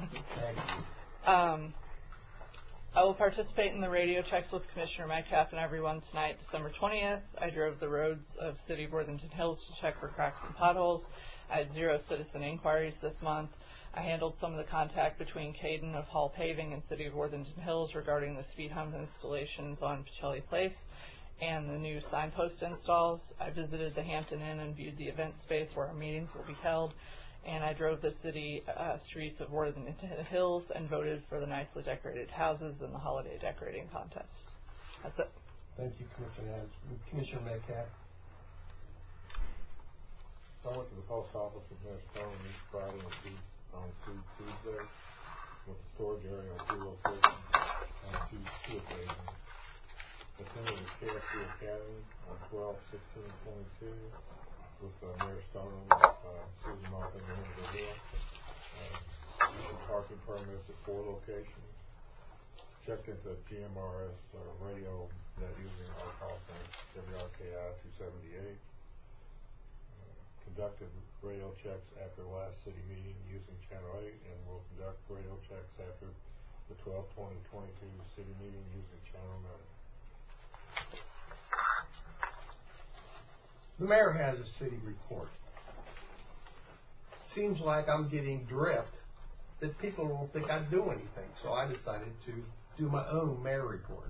I will participate in the radio checks with Commissioner Metcalf and everyone tonight, December 20th. I drove the roads of City of Worthington Hills to check for cracks and potholes. I had 0 citizen inquiries this month. I handled some of the contact between Caden of Hall Paving and City of Worthington Hills regarding the speed hump installations on Pacelli Place and the new signpost installs. I visited the Hampton Inn and viewed the event space where our meetings will be held. And I drove the city streets of Worthington Hills and voted for the nicely decorated houses in the holiday decorating contest. That's it. Thank you, Commissioner. Commissioner Metcalf. I went to the post office with Mayor Stone this Friday on Tuesday with the storage area on 2 locations on two occasions. Attended the KFC Academy on 12/16/22 with Mayor Stone, Susan Martin, and Linda Hill. Issued parking permits at 4 locations. checked into GMRS radio net using our call sign WRKI 278. Conducted radio checks after the last city meeting using Channel 8, and will conduct radio checks after the 12/20/22 city meeting using Channel 9. The mayor has a city report. Seems like I'm getting drift that people won't think I do anything, so I decided to do my own mayor report.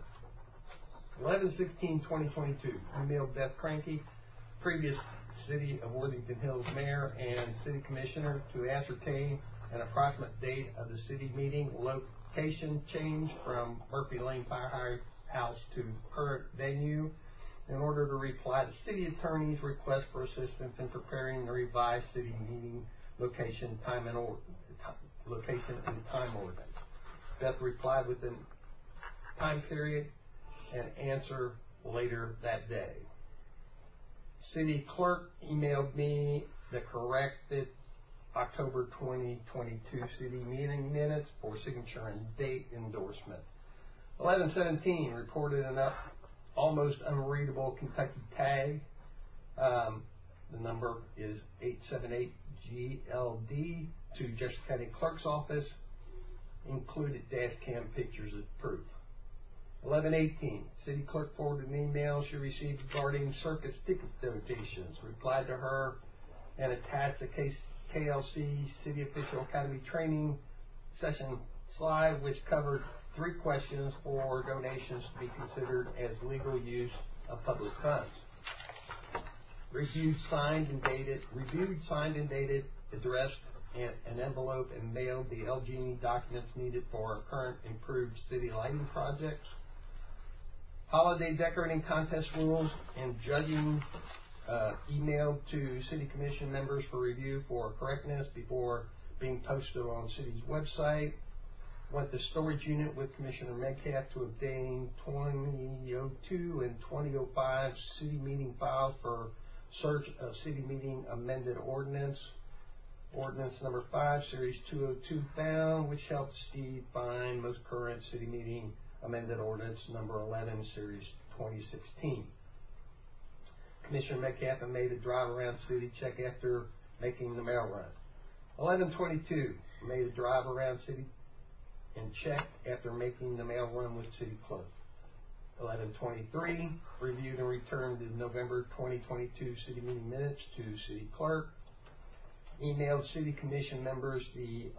11/16/2022, emailed Beth Cranky, previous City of Worthington Hills Mayor and City Commissioner, to ascertain an approximate date of the city meeting location change from Murphy Lane Firehouse to current venue in order to reply to city attorney's request for assistance in preparing the revised city meeting location, time and time ordinance. Beth replied within time period and answer later that day. City clerk emailed me the corrected October 2022 city meeting minutes for signature and date endorsement. 11/17 reported an almost unreadable Kentucky tag. The number is 878GLD to Jefferson County Clerk's Office. Included dash cam pictures as proof. 11/18, City Clerk forwarded an email she received regarding circus ticket notations. Replied to her and attached a KLC City Official Academy training session slide, which covered 3 questions for donations to be considered as legal use of public funds. Reviewed, signed, and dated, addressed an envelope, and mailed the LG&E documents needed for our current improved city lighting projects. Holiday decorating contest rules and judging emailed to City Commission members for review for correctness before being posted on the city's website. Went to storage unit with Commissioner Metcalf to obtain 2002 and 2005 city meeting files for search of city meeting amended ordinance. Ordinance number 5, Series 202 found, which helped Steve find most current city meeting amended ordinance number 11, Series 2016. Commissioner Metcalf made a drive around city check after making the mail run. 11/22 made a drive around city and check after making the mail run with city clerk. 11/23 reviewed and returned the November 2022 city meeting minutes to city clerk. Emailed city commission members the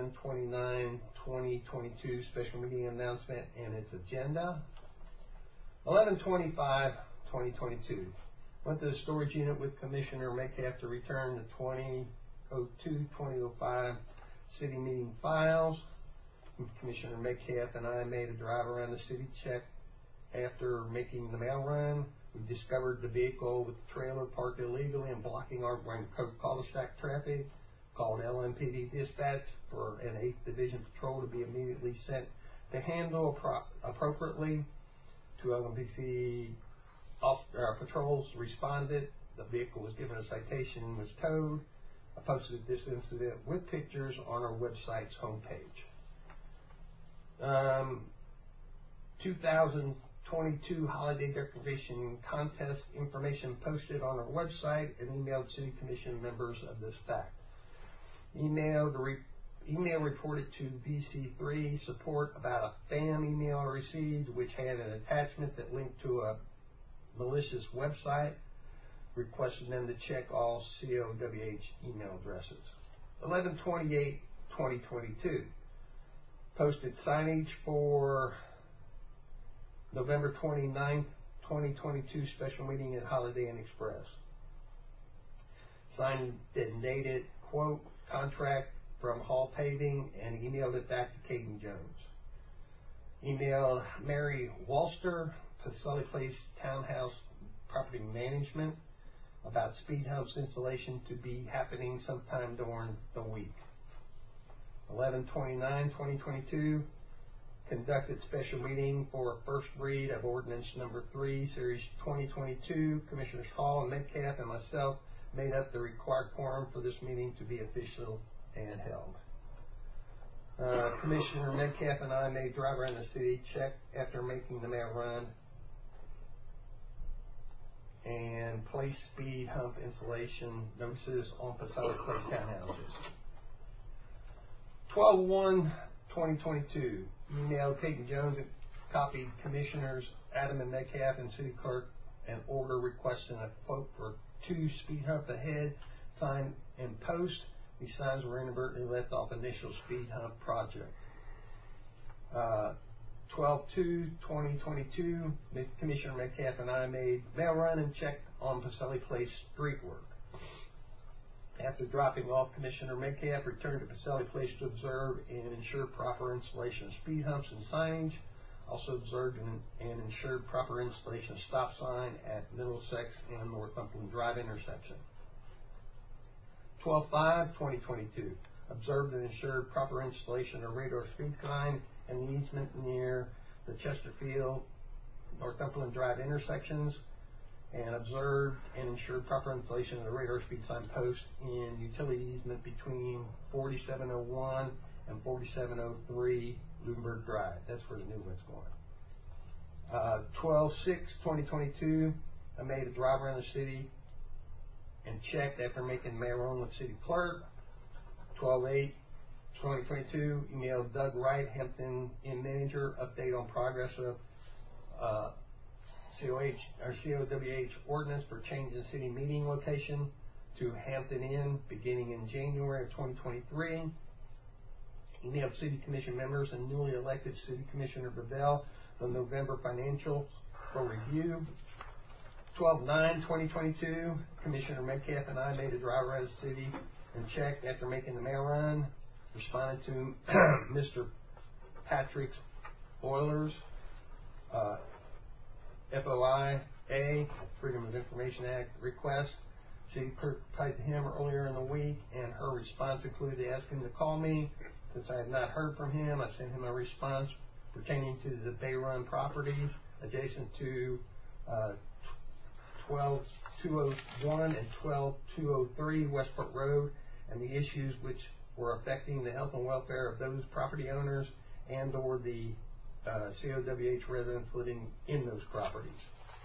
11/29/2022 special meeting announcement and its agenda. 11/25/2022 went to the storage unit with Commissioner Metcalf to return the 2002-2005 city meeting files. Commissioner Metcalf and I made a drive around the city check after making the mail run. We discovered the vehicle with the trailer parked illegally and blocking our cul-de-sac traffic. Called LMPD dispatch for an 8th Division patrol to be immediately sent to handle appropriately. 2 LMPD patrols responded. The vehicle was given a citation and was towed. I posted this incident with pictures on our website's homepage. 2022 holiday decoration contest information posted on our website and emailed city commission members of this fact. Email reported to VC3 support about a spam email I received, which had an attachment that linked to a malicious website, requesting them to check all COWH email addresses. 11/28/2022 posted signage for November 29th, 2022 special meeting at Holiday Inn Express. Signed and dated, quote, contract from Hall Paving, and emailed it back to Caden Jones. Emailed Mary Walster, Pacelli Place Townhouse Property Management, about speed humps installation to be happening sometime during the week. 11/29/2022 conducted special meeting for first read of ordinance number 3, Series 2022. Commissioners Hall and Metcalf and myself made up the required quorum for this meeting to be official and held. Commissioner Metcalf and I made drive around the city, check after making the mail run, and place speed hump installation notices on Pasella Place townhouses. 12/1/2022, emailed Peyton Jones and copied Commissioners Adam and Metcalf and City Clerk an order requesting a quote for 2 speed hump ahead sign and post. These signs were inadvertently left off initial speed hump project. 12/2/2022, Commissioner Metcalf and I made mail run and checked on Pasella Place street work. After dropping off, Commissioner Metcalf returned to Pasella Place to observe and ensure proper installation of speed humps and signage. Also observed and ensured proper installation of stop sign at Middlesex and Northumberland Drive intersection. 12/5/2022, observed and ensured proper installation of radar speed sign and the easement near the Chesterfield Northumberland Drive intersections, and observed and ensured proper installation of the radar speed sign post in utility easement between 4701 and 4703 Ludenberg Drive. That's where the new one's going. 12/6/2022, I made a drive around the city and checked after making mail run with City Clerk. 12/8/2022, emailed Doug Wright, Hampton Inn Manager, update on progress of COWH ordinance for change in city meeting location to Hampton Inn beginning in January of 2023. Emailed City Commission members and newly elected City Commissioner Bevell the November financials for review. 12/9/2022, Commissioner Metcalf and I made a drive around the city and checked after making the mail run. Responded to Mr. Patrick's Oilers, FOIA, Freedom of Information Act request. City Clerk replied to him earlier in the week, and her response included asking him to call me. Since I had not heard from him, I sent him a response pertaining to the Bay Run properties adjacent to 12201 and 12203 Westport Road, and the issues which were affecting the health and welfare of those property owners and or the COWH residents living in those properties.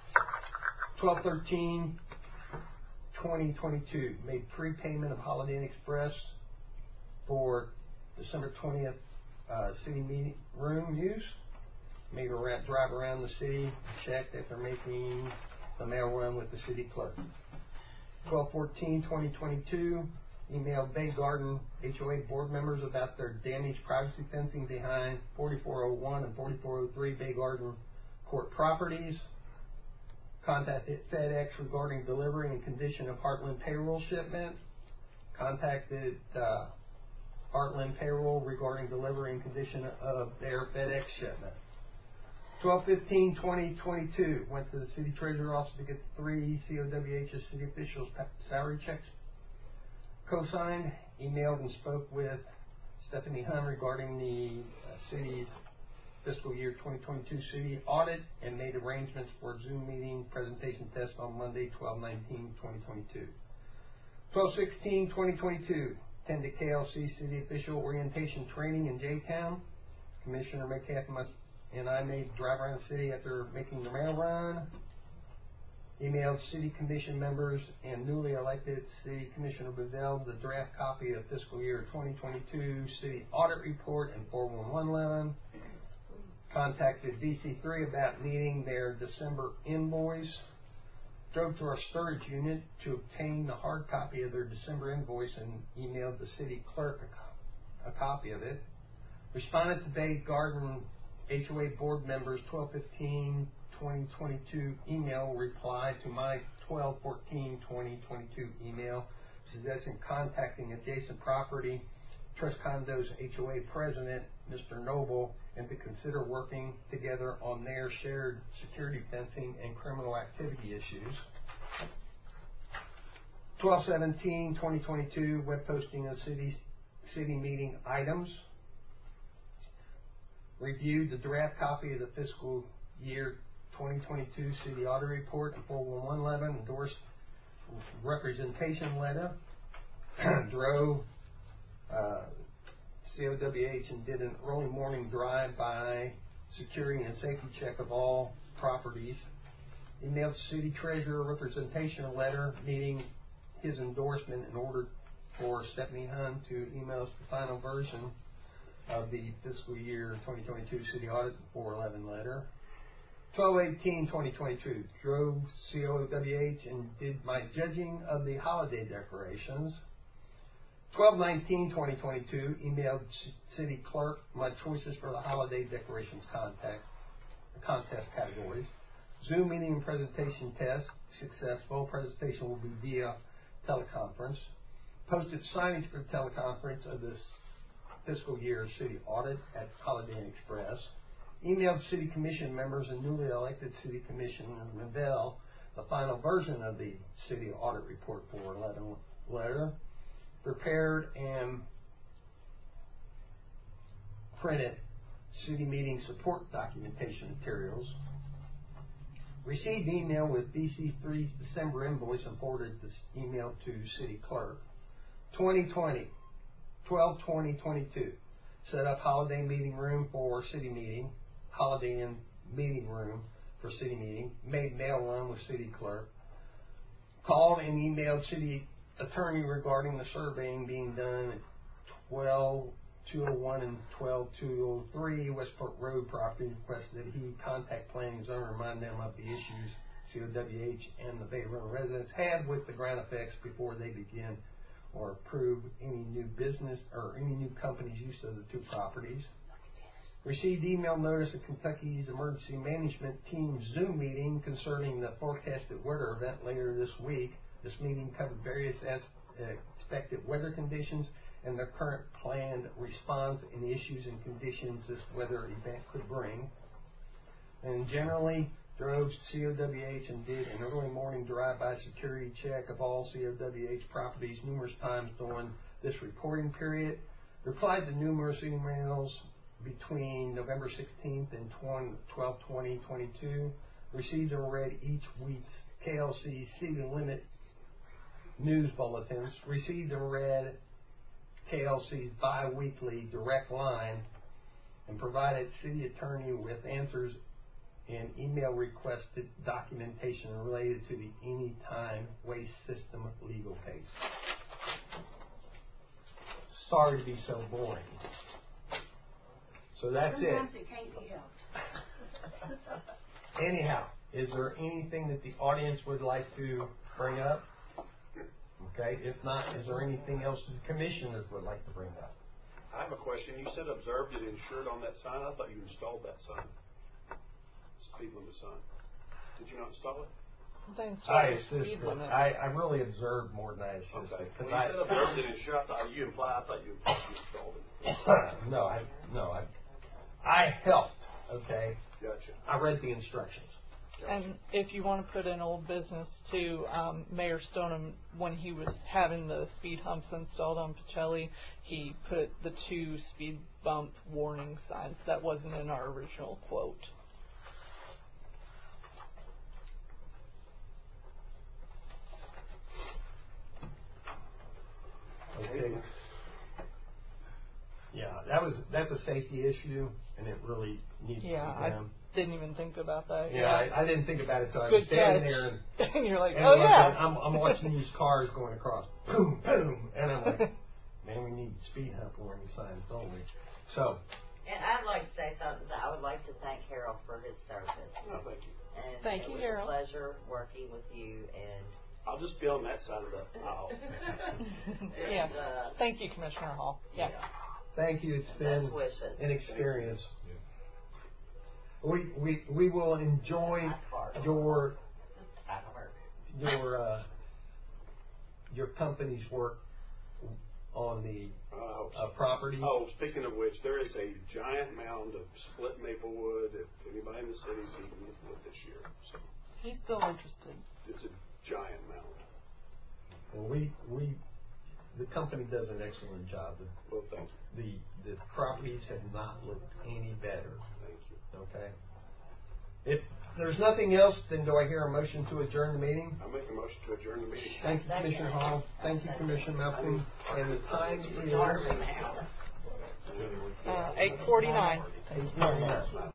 12/13/2022, made prepayment of Holiday Inn Express for December 20th city meeting room use. Made a drive around the city, checked after making the mail run with the City Clerk. 12/14/2022, emailed Bay Garden HOA board members about their damaged privacy fencing behind 4401 and 4403 Bay Garden Court properties. Contacted FedEx regarding delivery and condition of Heartland payroll shipment. Contacted Heartland Payroll regarding delivery and condition of their FedEx shipment. 12/15/2022, went to the City Treasurer Office to get 3 COWH's city officials' salary checks co-signed. Emailed and spoke with Stephanie Hunn regarding the city's fiscal year 2022 city audit, and made arrangements for a Zoom meeting presentation test on Monday, 12/19/2022. 12/16/2022, attended KLC City Official Orientation Training in J-Town. Commissioner Metcalf and I made drive around the city after making the mail run. Emailed City Commission members and newly elected City Commissioner Bevell the draft copy of fiscal year 2022 City Audit Report and 41111. Contacted DC3 about meeting their December invoice. Drove to our storage unit to obtain the hard copy of their December invoice and emailed the City Clerk a copy of it. Responded to Bay Garden HOA board members 12/15/2022 email reply to my 12/14/2022 email suggesting contacting adjacent property Trust Condos HOA president, Mr. Noble, and to consider working together on their shared security fencing and criminal activity issues. 12/17/2022, web posting of city meeting items. Reviewed the draft copy of the fiscal year 2022 city audit report and 41111, endorsed representation letter. Drove COWH, and did an early morning drive-by security and safety check of all properties. Emailed city treasurer representation letter needing his endorsement in order for Stephanie Hunt to email us the final version of the fiscal year 2022 city audit 411 letter. 12/18/2022, drove COWH and did my judging of the holiday decorations. 12/19/2022, emailed city clerk my choices for the holiday decorations contest categories. Zoom meeting and presentation test successful. Presentation will be via teleconference. Posted signage for the teleconference of this fiscal year city audit at Holiday Inn Express. Emailed city commission members and newly elected city commissioner Revelle the final version of the city audit report 411 letter. Prepared and printed city meeting support documentation materials. Received email with BC3's December invoice and forwarded this email to city clerk. 2020, 12/20/22, set up Holiday meeting room for city meeting, Holiday Inn meeting room for city meeting, made mail run with city clerk, called and emailed city attorney regarding the surveying being done at 12/201 and 12/203 Westport Road property. Requested that he contact planning zone and remind them of the issues COWH and the Bay Run residents had with the ground effects before they begin or approve any new business or any new company's use of the two properties. Received email notice of Kentucky's Emergency Management Team Zoom meeting concerning the forecasted weather event later this week. This meeting covered various expected weather conditions and their current planned response and the issues and conditions this weather event could bring. And generally drove COWH and did an early morning drive-by security check of all COWH properties numerous times during this reporting period. Replied to numerous emails between November 16th and 12/20/22. Received and read each week's KLC city limit news bulletins. Received and read KLC's bi-weekly direct line and provided city attorney with answers and email requested documentation related to the Anytime Waste System legal case. Sorry to be so boring. So that's Sometimes it. it can't be helped. Anyhow, is there anything that the audience would like to bring up? Okay, if not, is there anything else the commissioners would like to bring up? I have a question. You said observed and insured on that sign. I thought you installed that sign. Speed limit sign. Did you not install it? I assisted. I really observed more than I assisted. Okay. When you said observed and insured, I thought you installed it. No, I helped. Okay. Gotcha. I read the instructions. And if you want to put in old business too, Mayor Stoneham, when he was having the speed humps installed on Pacelli, he put the 2 speed bump warning signs. That wasn't in our original quote. Okay. Yeah, that's a safety issue, and it really needs to be done. I didn't even think about that. Yeah, I didn't think about it until I was standing there, and you're like, oh yeah. I'm watching these cars going across, boom, boom, and I'm like, man, we need speed hump warning signs, don't we? So. And I'd like to say something. I would like to thank Harold for his service. No, thank you. And thank you, Harold. It was a pleasure working with you, and I'll just be on that side of the aisle. Yeah. Thank you, Commissioner Hall. Yeah. Thank you. It's been an experience. We will enjoy your company's work on the property. Oh, speaking of which, there is a giant mound of split maple wood. If anybody in the city's eaten wood this year, so he's still interested. It's a giant mound. Well, the company does an excellent job. Well, thank you. The properties have not looked any better. Thank you. Okay. If there's nothing else, then do I hear a motion to adjourn the meeting? I make a motion to adjourn the meeting. Thank you, Commissioner Hall. Thank you, Commissioner Melton. And the time is 8:49.